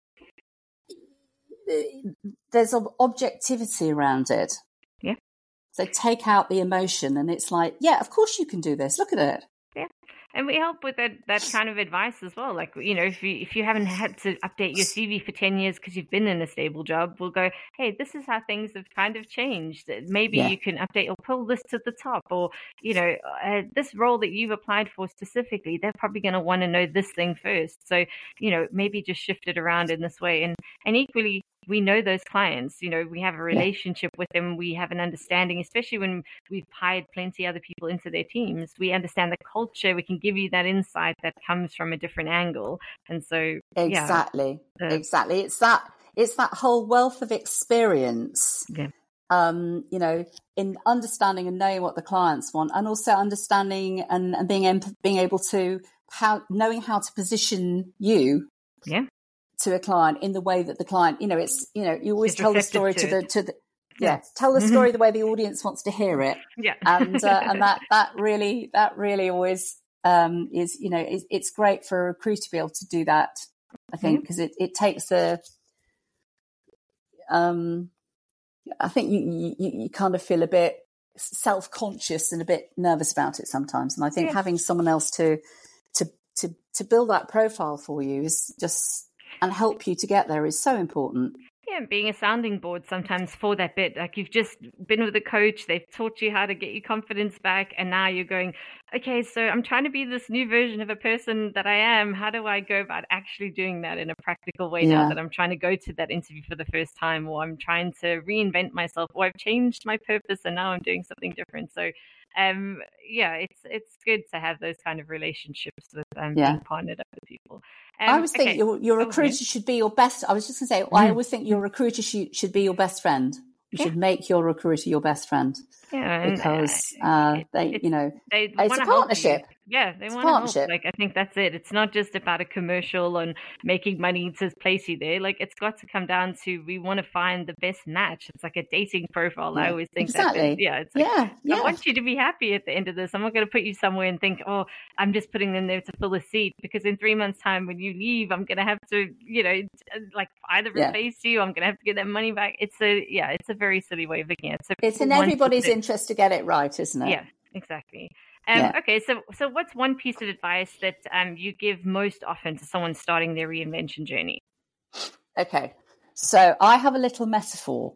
[SPEAKER 3] there's an objectivity around it.
[SPEAKER 2] Yeah.
[SPEAKER 3] So take out the emotion and it's like, yeah, of course you can do this. Look at it.
[SPEAKER 2] Yeah. And we help with that, that kind of advice as well. Like, you know, if you if you haven't had to update your C V for ten years because you've been in a stable job, we'll go, hey, this is how things have kind of changed. Maybe yeah. you can update or pull this to the top, or, you know, uh, this role that you've applied for specifically, they're probably going to want to know this thing first. So, you know, maybe just shift it around in this way. And, and equally, we know those clients, you know, we have a relationship yeah. with them. We have an understanding, especially when we've hired plenty other people into their teams. We understand the culture. We can give you that insight that comes from a different angle. And so,
[SPEAKER 3] exactly,
[SPEAKER 2] yeah, uh,
[SPEAKER 3] exactly. It's that, it's that whole wealth of experience,
[SPEAKER 2] yeah.
[SPEAKER 3] um, you know, in understanding and knowing what the clients want, and also understanding and, and being, being able to, how, knowing how to position you.
[SPEAKER 2] Yeah.
[SPEAKER 3] to a client in the way that the client, you know, it's, you know, you always
[SPEAKER 2] it's
[SPEAKER 3] tell the story to, to the, to the, yeah, yeah. tell the story the way the audience wants to hear it.
[SPEAKER 2] Yeah.
[SPEAKER 3] And, uh, and that, that really, that really always, um, is, you know, it's, it's great for a recruiter to be able to do that, I think, because mm-hmm. it, it takes the, um, I think you, you, you kind of feel a bit self-conscious and a bit nervous about it sometimes. And I think yeah. having someone else to, to, to, to build that profile for you is just, and help you to get there is so important.
[SPEAKER 2] Yeah, being a sounding board sometimes for that bit. Like you've just been with a coach, they've taught you how to get your confidence back, and now you're going, okay, so I'm trying to be this new version of a person that I am. How do I go about actually doing that in a practical way yeah. now that I'm trying to go to that interview for the first time, or I'm trying to reinvent myself, or I've changed my purpose and now I'm doing something different. So um yeah it's it's good to have those kind of relationships with um yeah. being partnered up with people. um,
[SPEAKER 3] I always think
[SPEAKER 2] okay.
[SPEAKER 3] your your recruiter oh, should be your best I was just gonna say mm. I always think your recruiter should, should be your best friend. You yeah. should make your recruiter your best friend.
[SPEAKER 2] Yeah,
[SPEAKER 3] because uh
[SPEAKER 2] it,
[SPEAKER 3] they you know
[SPEAKER 2] they
[SPEAKER 3] it's a partnership.
[SPEAKER 2] Yeah, they want to help. Like, I think that's it. It's not just about a commercial and making money to place you there. Like, it's got to come down to, we want to find the best match. It's like a dating profile.
[SPEAKER 3] Yeah,
[SPEAKER 2] I always think
[SPEAKER 3] exactly.
[SPEAKER 2] that. Yeah, it's like,
[SPEAKER 3] yeah, yeah.
[SPEAKER 2] I want you to be happy at the end of this. I'm not going to put you somewhere and think, oh, I'm just putting them there to fill a seat, because in three months' time when you leave, I'm going to have to, you know, like either replace yeah. you, I'm going to have to get that money back. It's a, yeah, it's a very silly way of looking at it. So
[SPEAKER 3] it's in everybody's interest to get it right, isn't it?
[SPEAKER 2] Yeah, exactly. Um,
[SPEAKER 3] yeah.
[SPEAKER 2] Okay, so so what's one piece of advice that um, you give most often to someone starting their reinvention journey?
[SPEAKER 3] Okay, so I have a little metaphor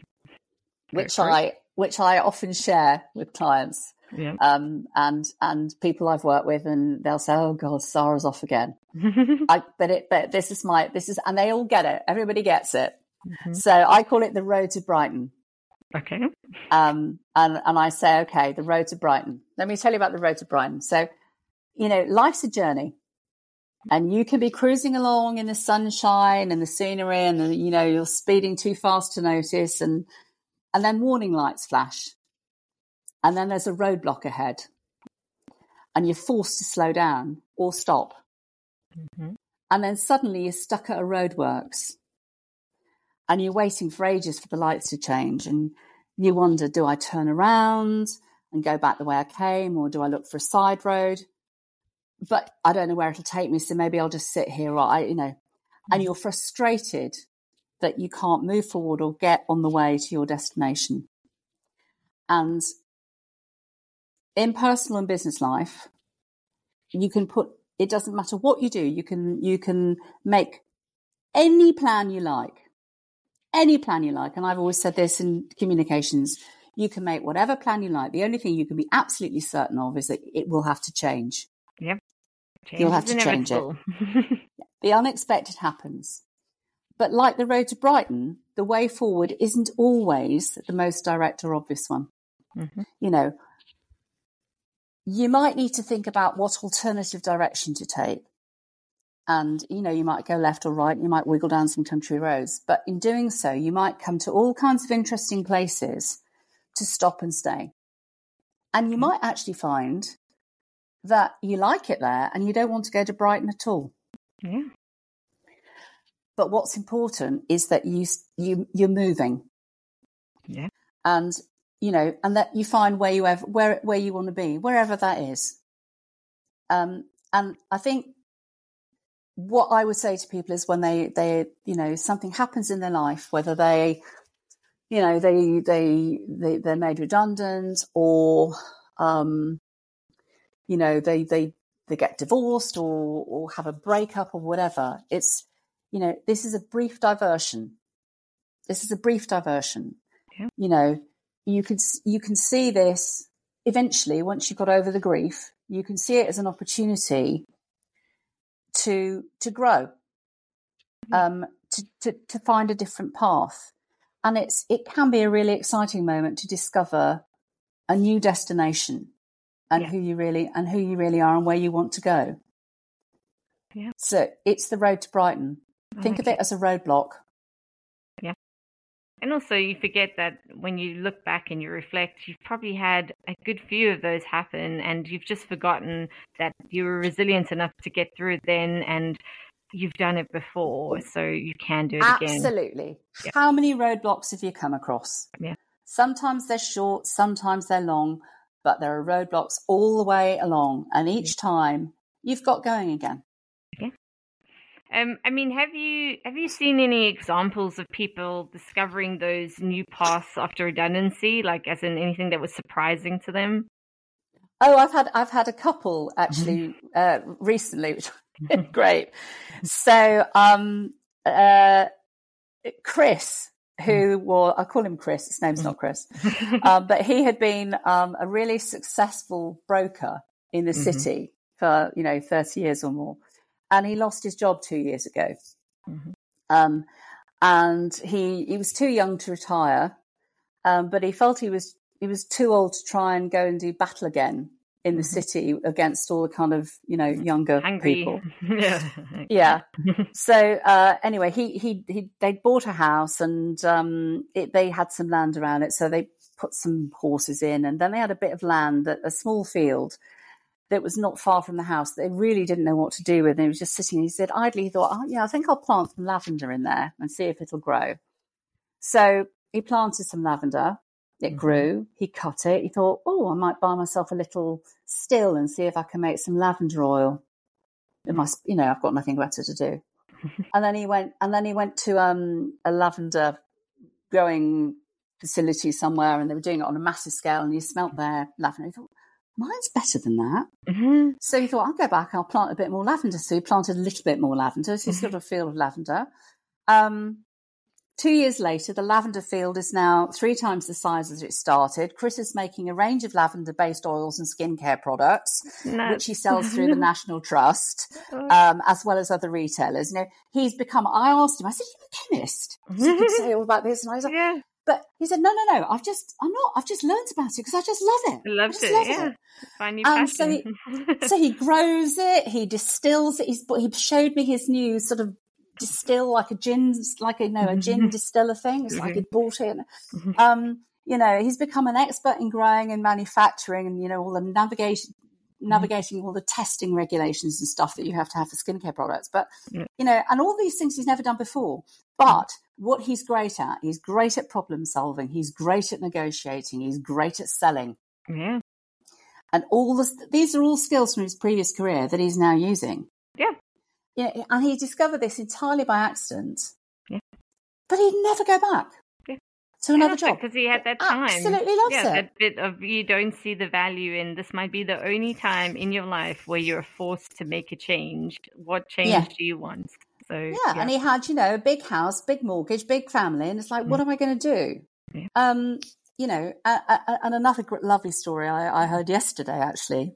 [SPEAKER 3] which I which I often share with clients,
[SPEAKER 2] yeah.
[SPEAKER 3] um, and and people I've worked with, and they'll say, "Oh God, Sarah's off again." I, but it, but this is my this is, and they all get it. Everybody gets it.
[SPEAKER 2] Mm-hmm.
[SPEAKER 3] So I call it the road to Brighton.
[SPEAKER 2] Okay.
[SPEAKER 3] Um, and, and I say, okay, the road to Brighton. Let me tell you about the road to Brighton. So, you know, life's a journey, and you can be cruising along in the sunshine and the scenery, and the, you know, you're speeding too fast to notice, and, and then warning lights flash, and then there's a roadblock ahead, and you're forced to slow down or stop.
[SPEAKER 2] Mm-hmm.
[SPEAKER 3] And then suddenly you're stuck at a roadworks. And you're waiting for ages for the lights to change. And you wonder, do I turn around and go back the way I came, or do I look for a side road? But I don't know where it'll take me, so maybe I'll just sit here, or I, you know. And you're frustrated that you can't move forward or get on the way to your destination. And in personal and business life, you can put, it doesn't matter what you do, you can you can make any plan you like. Any plan you like. And I've always said this in communications, you can make whatever plan you like. The only thing you can be absolutely certain of is that it will have to change.
[SPEAKER 2] Yep. Change
[SPEAKER 3] You'll have to change it. The unexpected happens. But like the road to Brighton, the way forward isn't always the most direct or obvious one.
[SPEAKER 2] Mm-hmm.
[SPEAKER 3] You know, you might need to think about what alternative direction to take. And, you know, you might go left or right, you might wiggle down some country roads. But in doing so, you might come to all kinds of interesting places to stop and stay. And you might actually find that you like it there and you don't want to go to Brighton at all.
[SPEAKER 2] Yeah.
[SPEAKER 3] But what's important is that you, you, you're moving.
[SPEAKER 2] Yeah.
[SPEAKER 3] And, you know, and that you find where you ever, where, where you want to be, wherever that is. Um, and I think what I would say to people is when they, they, you know, something happens in their life, whether they, you know, they, they, they, they're made redundant or, um, you know, they, they, they get divorced or, or have a breakup or whatever. It's, you know, this is a brief diversion. This is a brief diversion.
[SPEAKER 2] Yeah.
[SPEAKER 3] You know, you can, you can see this eventually once you've got over the grief, you can see it as an opportunity to, to grow, um, to, to, to find a different path. And it's, it can be a really exciting moment to discover a new destination and
[SPEAKER 2] yeah.
[SPEAKER 3] who you really, and who you really are and where you want to go.
[SPEAKER 2] Yeah.
[SPEAKER 3] So it's the road to Brighton.
[SPEAKER 2] I
[SPEAKER 3] Think
[SPEAKER 2] like
[SPEAKER 3] of it
[SPEAKER 2] it.
[SPEAKER 3] as a roadblock.
[SPEAKER 2] Yeah. And also you forget that when you look back and you reflect, you've probably had a good few of those happen and you've just forgotten that you were resilient enough to get through it then and you've done it before, so you can do it again.
[SPEAKER 3] Absolutely.
[SPEAKER 2] Yeah.
[SPEAKER 3] How many roadblocks have you come across?
[SPEAKER 2] Yeah.
[SPEAKER 3] Sometimes they're short, sometimes they're long, but there are roadblocks all the way along. And each time you've got going again.
[SPEAKER 2] Yeah. Um, I mean, have you have you seen any examples of people discovering those new paths after redundancy, like as in anything that was surprising to them?
[SPEAKER 3] Oh, I've had I've had a couple actually uh, recently, which is great. So, um, uh, Chris, who was, I call him Chris, his name's not Chris, um, but he had been um, a really successful broker in the
[SPEAKER 2] Mm-hmm.
[SPEAKER 3] city for, you know, thirty years or more. And he lost his job two years ago.
[SPEAKER 2] Mm-hmm.
[SPEAKER 3] Um, and he, he was too young to retire, um, but he felt he was, he was too old to try and go and do battle again in the
[SPEAKER 2] Mm-hmm.
[SPEAKER 3] city against all the kind of, you know, younger
[SPEAKER 2] Hungry.
[SPEAKER 3] people.
[SPEAKER 2] yeah.
[SPEAKER 3] Yeah. So uh, anyway, he he he they bought a house and um, it, they had some land around it, so they put some horses in, and then they had a bit of land, a, a small field that was not far from the house. They really didn't know what to do with. And he was just sitting. He said, idly, he thought, oh yeah, I think I'll plant some lavender in there and see if it'll grow. So he planted some lavender. It
[SPEAKER 2] Mm-hmm.
[SPEAKER 3] grew. He cut it. He thought, oh, I might buy myself a little still and see if I can make some lavender oil. It must, you know, I've got nothing better to do. And then he went, and then he went to um, a lavender growing facility somewhere, and they were doing it on a massive scale. And he smelt their lavender. He thought, mine's better than that.
[SPEAKER 2] Mm-hmm.
[SPEAKER 3] So he thought, I'll go back. I'll plant a bit more lavender. So he planted a little bit more lavender. So he's
[SPEAKER 2] Mm-hmm.
[SPEAKER 3] got a field of lavender. Um, Two years later, the lavender field is now three times the size as it started. Chris is making a range of lavender-based oils and skincare products,
[SPEAKER 2] Nice.
[SPEAKER 3] which he sells through the National Trust, um, as well as other retailers. You know, he's become, I asked him, I said, you're a chemist. So you could say all about this. And I was like,
[SPEAKER 2] Yeah.
[SPEAKER 3] but he said, no, no, no, I've just, I'm not, I've just learned about it because I just love it.
[SPEAKER 2] I loved
[SPEAKER 3] I just
[SPEAKER 2] it.
[SPEAKER 3] love
[SPEAKER 2] Yeah.
[SPEAKER 3] it.
[SPEAKER 2] Find new
[SPEAKER 3] Um, so
[SPEAKER 2] passion.
[SPEAKER 3] he, so he grows it, he distills it. He's, he showed me his new sort of distill, like a gin, like a, you know, a gin distiller thing. It's like he bought it. Um, you know, he's become an expert in growing and manufacturing, and you know, all the navigation, navigating all the testing regulations and stuff that you have to have for skincare products. But
[SPEAKER 2] Yeah.
[SPEAKER 3] you know, and all these things he's never done before. But what he's great at, he's great at problem solving. He's great at negotiating. He's great at selling.
[SPEAKER 2] Yeah.
[SPEAKER 3] And all this, these are all skills from his previous career that he's now using.
[SPEAKER 2] Yeah.
[SPEAKER 3] You know, and he discovered this entirely by accident.
[SPEAKER 2] Yeah.
[SPEAKER 3] But he'd never go back
[SPEAKER 2] Yeah.
[SPEAKER 3] to another job.
[SPEAKER 2] Because he had that time.
[SPEAKER 3] Absolutely loves
[SPEAKER 2] yeah,
[SPEAKER 3] it.
[SPEAKER 2] that bit of you don't see the value in this might be the only time in your life where you're forced to make a change. What change
[SPEAKER 3] Yeah.
[SPEAKER 2] do you want? So
[SPEAKER 3] Yeah,
[SPEAKER 2] yeah.
[SPEAKER 3] and he had, you know, a big house, big mortgage, big family, and it's like, what am I going to do?
[SPEAKER 2] Yeah.
[SPEAKER 3] Um, you know, uh, uh, and another gr- lovely story I, I heard yesterday actually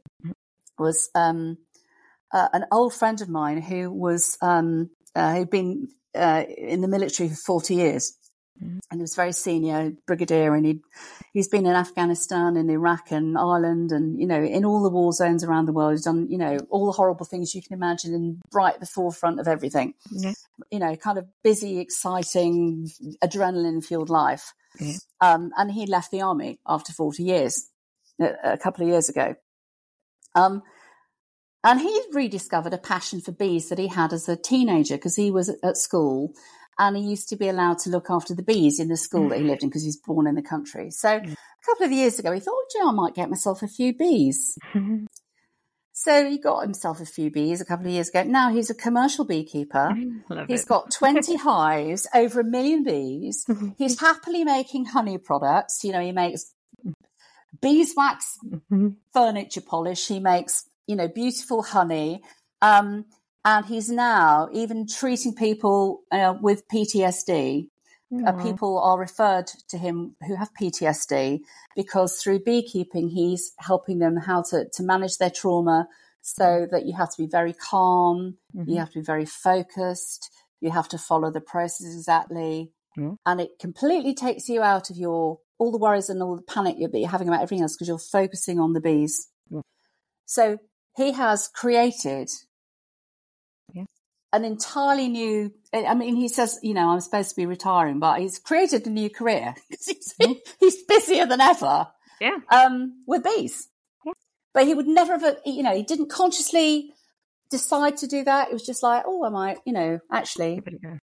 [SPEAKER 3] was um, uh, an old friend of mine who was um, uh, who'd been uh, in the military for forty years.
[SPEAKER 2] Mm.
[SPEAKER 3] And he was very senior brigadier, and he he's been in Afghanistan and Iraq and Ireland, and you know, in all the war zones around the world. He's done, you know, all the horrible things you can imagine, and right at the forefront of everything.
[SPEAKER 2] Yeah.
[SPEAKER 3] You know, kind of busy, exciting, adrenaline-fueled life.
[SPEAKER 2] Yeah.
[SPEAKER 3] Um, and he left the army after forty years, a, a couple of years ago. Um, and he rediscovered a passion for bees that he had as a teenager, because he was at school. And he used to be allowed to look after the bees in the school that he lived in, because he was born in the country. So a couple of years ago, he thought, gee, I might get myself a few bees. So he got himself a few bees a couple of years ago. Now he's a commercial beekeeper.
[SPEAKER 2] Love
[SPEAKER 3] He's
[SPEAKER 2] it.
[SPEAKER 3] got twenty hives, over a million bees. He's happily making honey products. You know, he makes beeswax furniture polish. He makes, you know, beautiful honey. Um, and he's now even treating people uh, with P T S D. Uh, people are referred to him who have P T S D because through beekeeping, he's helping them how to, to manage their trauma, so that you have to be very calm, mm-hmm. you have to be very focused, you have to follow the process exactly. Mm-hmm. And it completely takes you out of your all the worries and all the panic you're, you're having about everything else, because you're focusing on the bees. Mm-hmm. So he has created yeah. an entirely new, I mean, he says, you know, I'm supposed to be retiring, but he's created a new career because he's, mm-hmm. he's busier than ever
[SPEAKER 2] yeah.
[SPEAKER 3] um, with bees. Yeah. But he would never have, you know, he didn't consciously decide to do that. It was just like, oh, I might, you know, actually,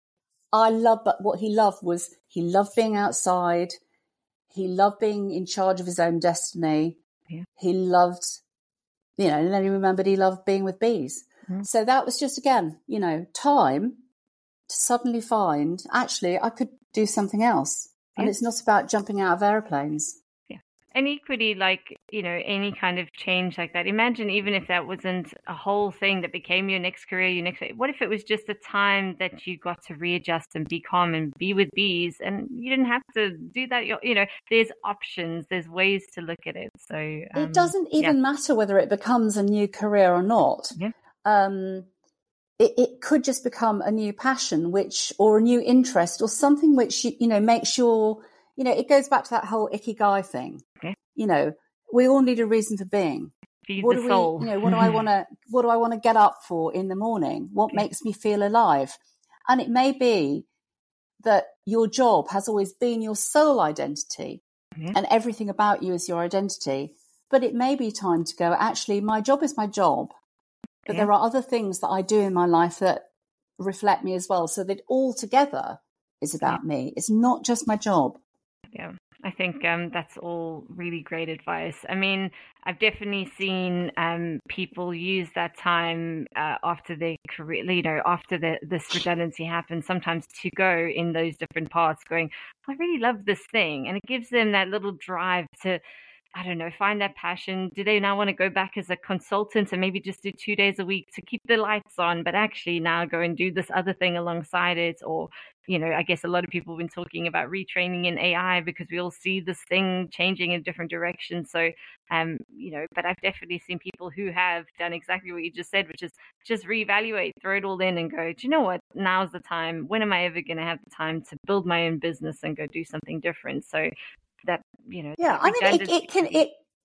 [SPEAKER 3] I love, but what he loved was he loved being outside. He loved being in charge of his own destiny. Yeah. He loved, you know, and then he remembered he loved being with bees. Mm. So that was just, again, you know, time to suddenly find, actually, I could do something else. Yeah. And it's not about jumping out of airplanes.
[SPEAKER 2] Yeah. And equally, like, you know, any kind of change like that, imagine even if that wasn't a whole thing that became your next career, your next, what if it was just a time that you got to readjust and be calm and be with bees, and you didn't have to do that? You know, there's options, there's ways to look at it. So um,
[SPEAKER 3] it doesn't even yeah. matter whether it becomes a new career or not.
[SPEAKER 2] Yeah.
[SPEAKER 3] Um, it, it could just become a new passion, which, or a new interest, or something which, you, you know, makes your, you know, it goes back to that whole ikigai thing.
[SPEAKER 2] Okay.
[SPEAKER 3] You know, we all need a reason for being.
[SPEAKER 2] Feed
[SPEAKER 3] what
[SPEAKER 2] the
[SPEAKER 3] do
[SPEAKER 2] soul.
[SPEAKER 3] we, you know, what do I want to, what do I want to get up for in the morning? What okay. makes me feel alive? And it may be that your job has always been your sole identity, mm-hmm. and everything about you is your identity. But it may be time to go, actually, my job is my job. But yeah. there are other things that I do in my life that reflect me as well. So that all together is about yeah. me. It's not just my job.
[SPEAKER 2] Yeah, I think um, that's all really great advice. I mean, I've definitely seen um, people use that time uh, after their career, you know, after the, this redundancy happens, sometimes to go in those different paths going, I really love this thing. And it gives them that little drive to, I don't know, find that passion. Do they now want to go back as a consultant and maybe just do two days a week to keep the lights on, but actually now go and do this other thing alongside it? Or, you know, I guess a lot of people have been talking about retraining in A I because we all see this thing changing in different directions. So, um, you know, but I've definitely seen people who have done exactly what you just said, which is just reevaluate, throw it all in and go, do you know what? Now's the time. When am I ever going to have the time to build my own business and go do something different? So, that, you know,
[SPEAKER 3] yeah, I mean, it, it can, it,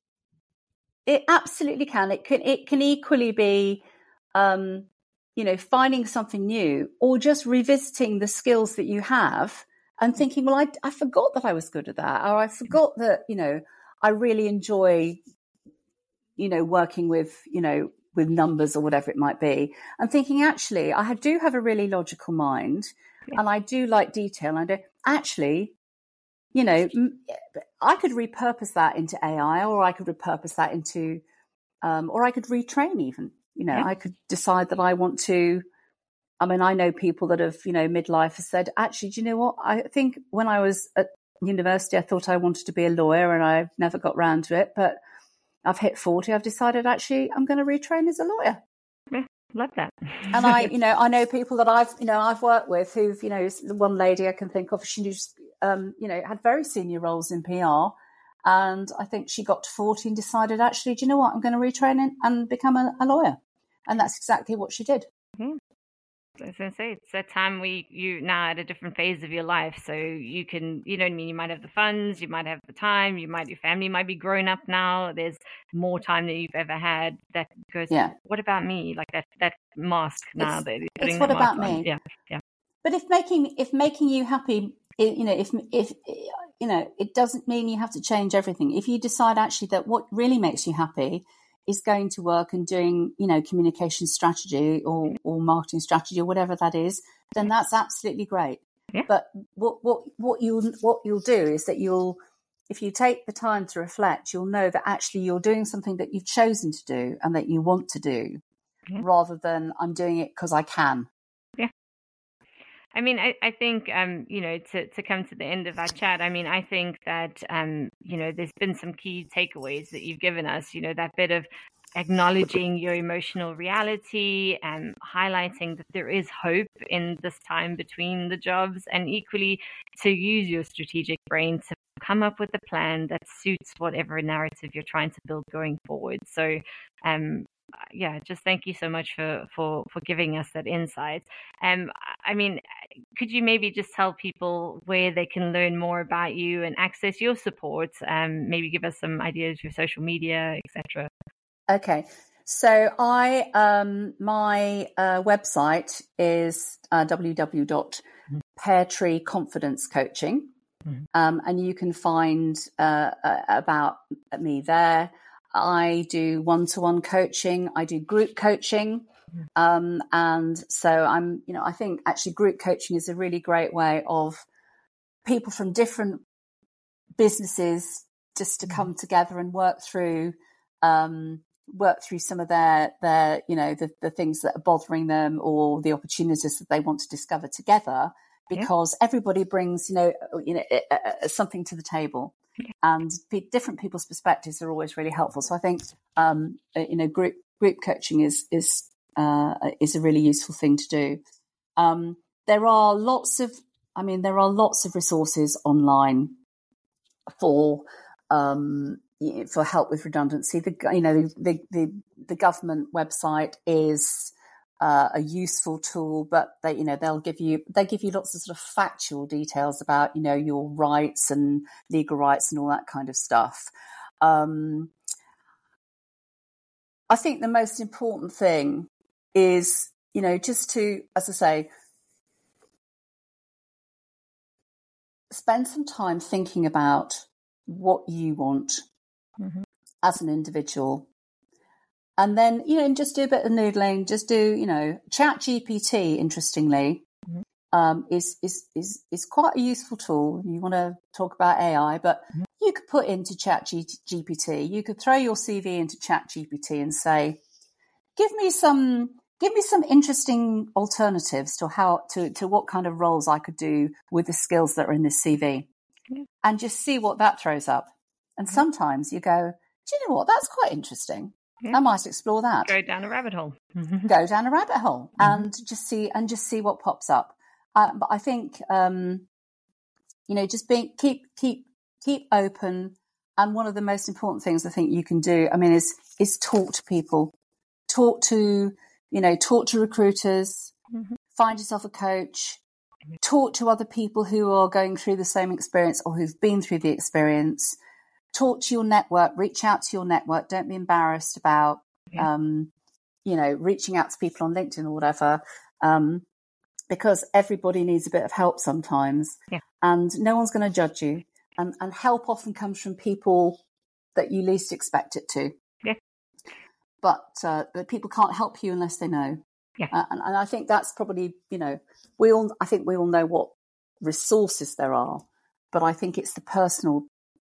[SPEAKER 3] it absolutely can. It can, it can equally be, um, you know, finding something new, or just revisiting the skills that you have and thinking, well, I, I forgot that I was good at that, or I forgot that, you know, I really enjoy, you know, working with, you know, with numbers or whatever it might be, and thinking, actually, I do have a really logical mind, yeah. and I do like detail. And I do actually, you know, I could repurpose that into A I, or I could repurpose that into, um, or I could retrain even, you know, yeah. I could decide that I want to, I mean, I know people that have, you know, midlife have said, actually, do you know what? I think when I was at university, I thought I wanted to be a lawyer and I never got round to it, but I've hit forty. I've decided actually I'm going to retrain as a lawyer.
[SPEAKER 2] Yeah, love that.
[SPEAKER 3] And I, you know, I know people that I've, you know, I've worked with who've, you know, one lady I can think of, she just, um, you know, had very senior roles in P R. And I think she got to forty and decided, actually, do you know what? I'm going to retrain and become a, a lawyer. And that's exactly what she did.
[SPEAKER 2] Mm-hmm. I was going to say, it's that time where you now at a different phase of your life. So you can, you know what I mean? You might have the funds, you might have the time, you might, your family might be grown up now. There's more time than you've ever had. That goes, yeah. What about me? Like that, that mask now.
[SPEAKER 3] It's,
[SPEAKER 2] that you're
[SPEAKER 3] it's what about me?
[SPEAKER 2] On. Yeah. Yeah.
[SPEAKER 3] But if making, if making you happy, you know, if, if, you know, it doesn't mean you have to change everything. If you decide actually that what really makes you happy is going to work and doing, you know, communication strategy or, or marketing strategy or whatever that is, then that's absolutely great.
[SPEAKER 2] Yeah.
[SPEAKER 3] But what, what, what you'll, what you'll do is that you'll, if you take the time to reflect, you'll know that actually you're doing something that you've chosen to do and that you want to do, yeah. rather than I'm doing it because I can.
[SPEAKER 2] Yeah. I mean, I, I think, um, you know, to, to come to the end of our chat, I mean, I think that, um, you know, there's been some key takeaways that you've given us, you know, that bit of acknowledging your emotional reality and highlighting that there is hope in this time between the jobs, and equally to use your strategic brain to come up with a plan that suits whatever narrative you're trying to build going forward. So, um, yeah, just thank you so much for, for, for giving us that insight. Um, I mean, could you maybe just tell people where they can learn more about you and access your support? Um, maybe give us some ideas of your social media, et cetera.
[SPEAKER 3] Okay, so I um, my uh, website is uh, w w w dot pear tree confidence coaching, mm-hmm. um, and you can find uh, uh, about me there. I do one-to-one coaching. I do group coaching, mm-hmm. um, and so I'm, you know, I think actually group coaching is a really great way of people from different businesses just to mm-hmm. come together and work through. Um, work through some of their, their you know, the, the things that are bothering them or the opportunities that they want to discover together, because yeah. everybody brings, you know, you know, uh, something to the table, yeah. and p- different people's perspectives are always really helpful. So I think, um, you know, group group coaching is is uh, is a really useful thing to do. Um, there are lots of, I mean, there are lots of resources online for. Um, for help with redundancy. The you know the the, the government website is uh, a useful tool, but they you know they'll give you they give you lots of sort of factual details about you know your rights and legal rights and all that kind of stuff. Um, I think the most important thing is you know just to, as I say, spend some time thinking about what you want. Mm-hmm. As an individual, and then you know just do a bit of noodling. Just do you know Chat G P T. Interestingly, mm-hmm. um, is is is is quite a useful tool. You want to talk about A I, but mm-hmm. you could put into Chat G P T. You could throw your C V into Chat G P T and say, "Give me some, give me some interesting alternatives to how to to what kind of roles I could do with the skills that are in this C V," mm-hmm. and just see what that throws up. And sometimes you go, do you know what? That's quite interesting. Yeah. I might explore that.
[SPEAKER 2] Go down a rabbit hole.
[SPEAKER 3] Go down a rabbit hole mm-hmm. and just see and just see what pops up. Uh, but I think, um, you know, just being keep keep keep open. And one of the most important things I think you can do, I mean, is is talk to people, talk to you know, talk to recruiters, mm-hmm. find yourself a coach, talk to other people who are going through the same experience or who've been through the experience. Talk to your network, reach out to your network. Don't be embarrassed about, yeah. um, you know, reaching out to people on LinkedIn or whatever, um, because everybody needs a bit of help sometimes, yeah. and no one's going to judge you. And, and help often comes from people that you least expect it to.
[SPEAKER 2] Yeah.
[SPEAKER 3] But, uh, but people can't help you unless they know.
[SPEAKER 2] Yeah.
[SPEAKER 3] Uh, and, and I think that's probably, you know, we all. I think we all know what resources there are, but I think it's the personal.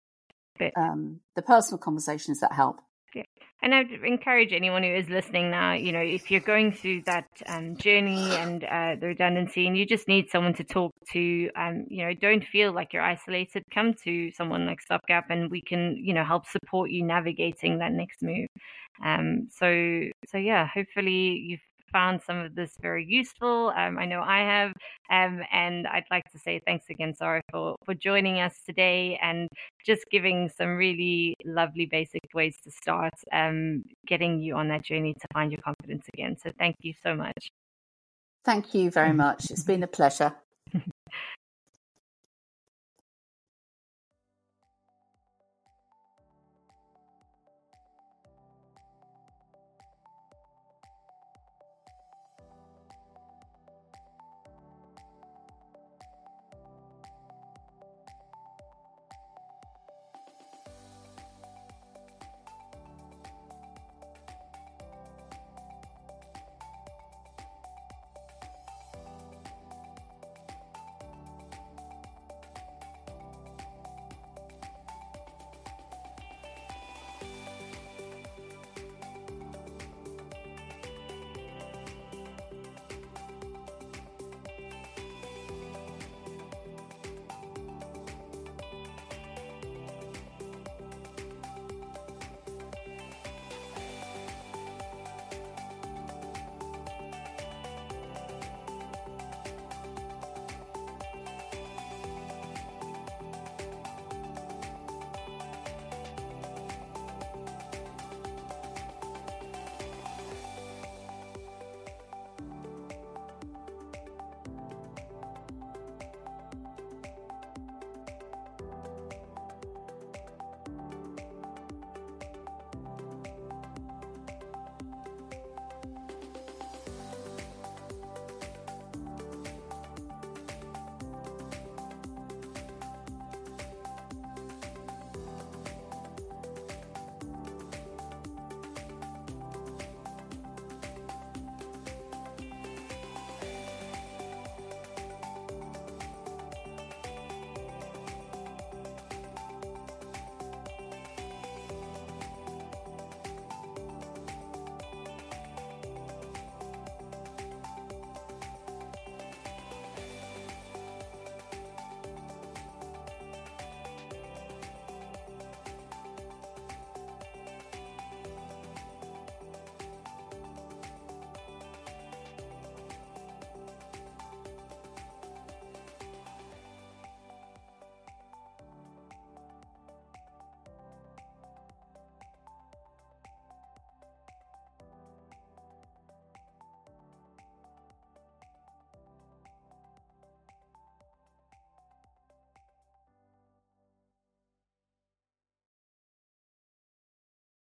[SPEAKER 3] Um, the personal conversations that help.
[SPEAKER 2] Yeah. And I'd encourage anyone who is listening now, you know, if you're going through that um, journey and uh, the redundancy and you just need someone to talk to, um, you know, don't feel like you're isolated. Come to someone like Stopgap and we can, you know, help support you navigating that next move. Um, so, so yeah, hopefully you've found some of this very useful. Um, I know I have. Um, and I'd like to say thanks again, Sarah, for, for joining us today and just giving some really lovely basic ways to start um, getting you on that journey to find your confidence again. So thank you so much.
[SPEAKER 3] Thank you very much. It's been a pleasure.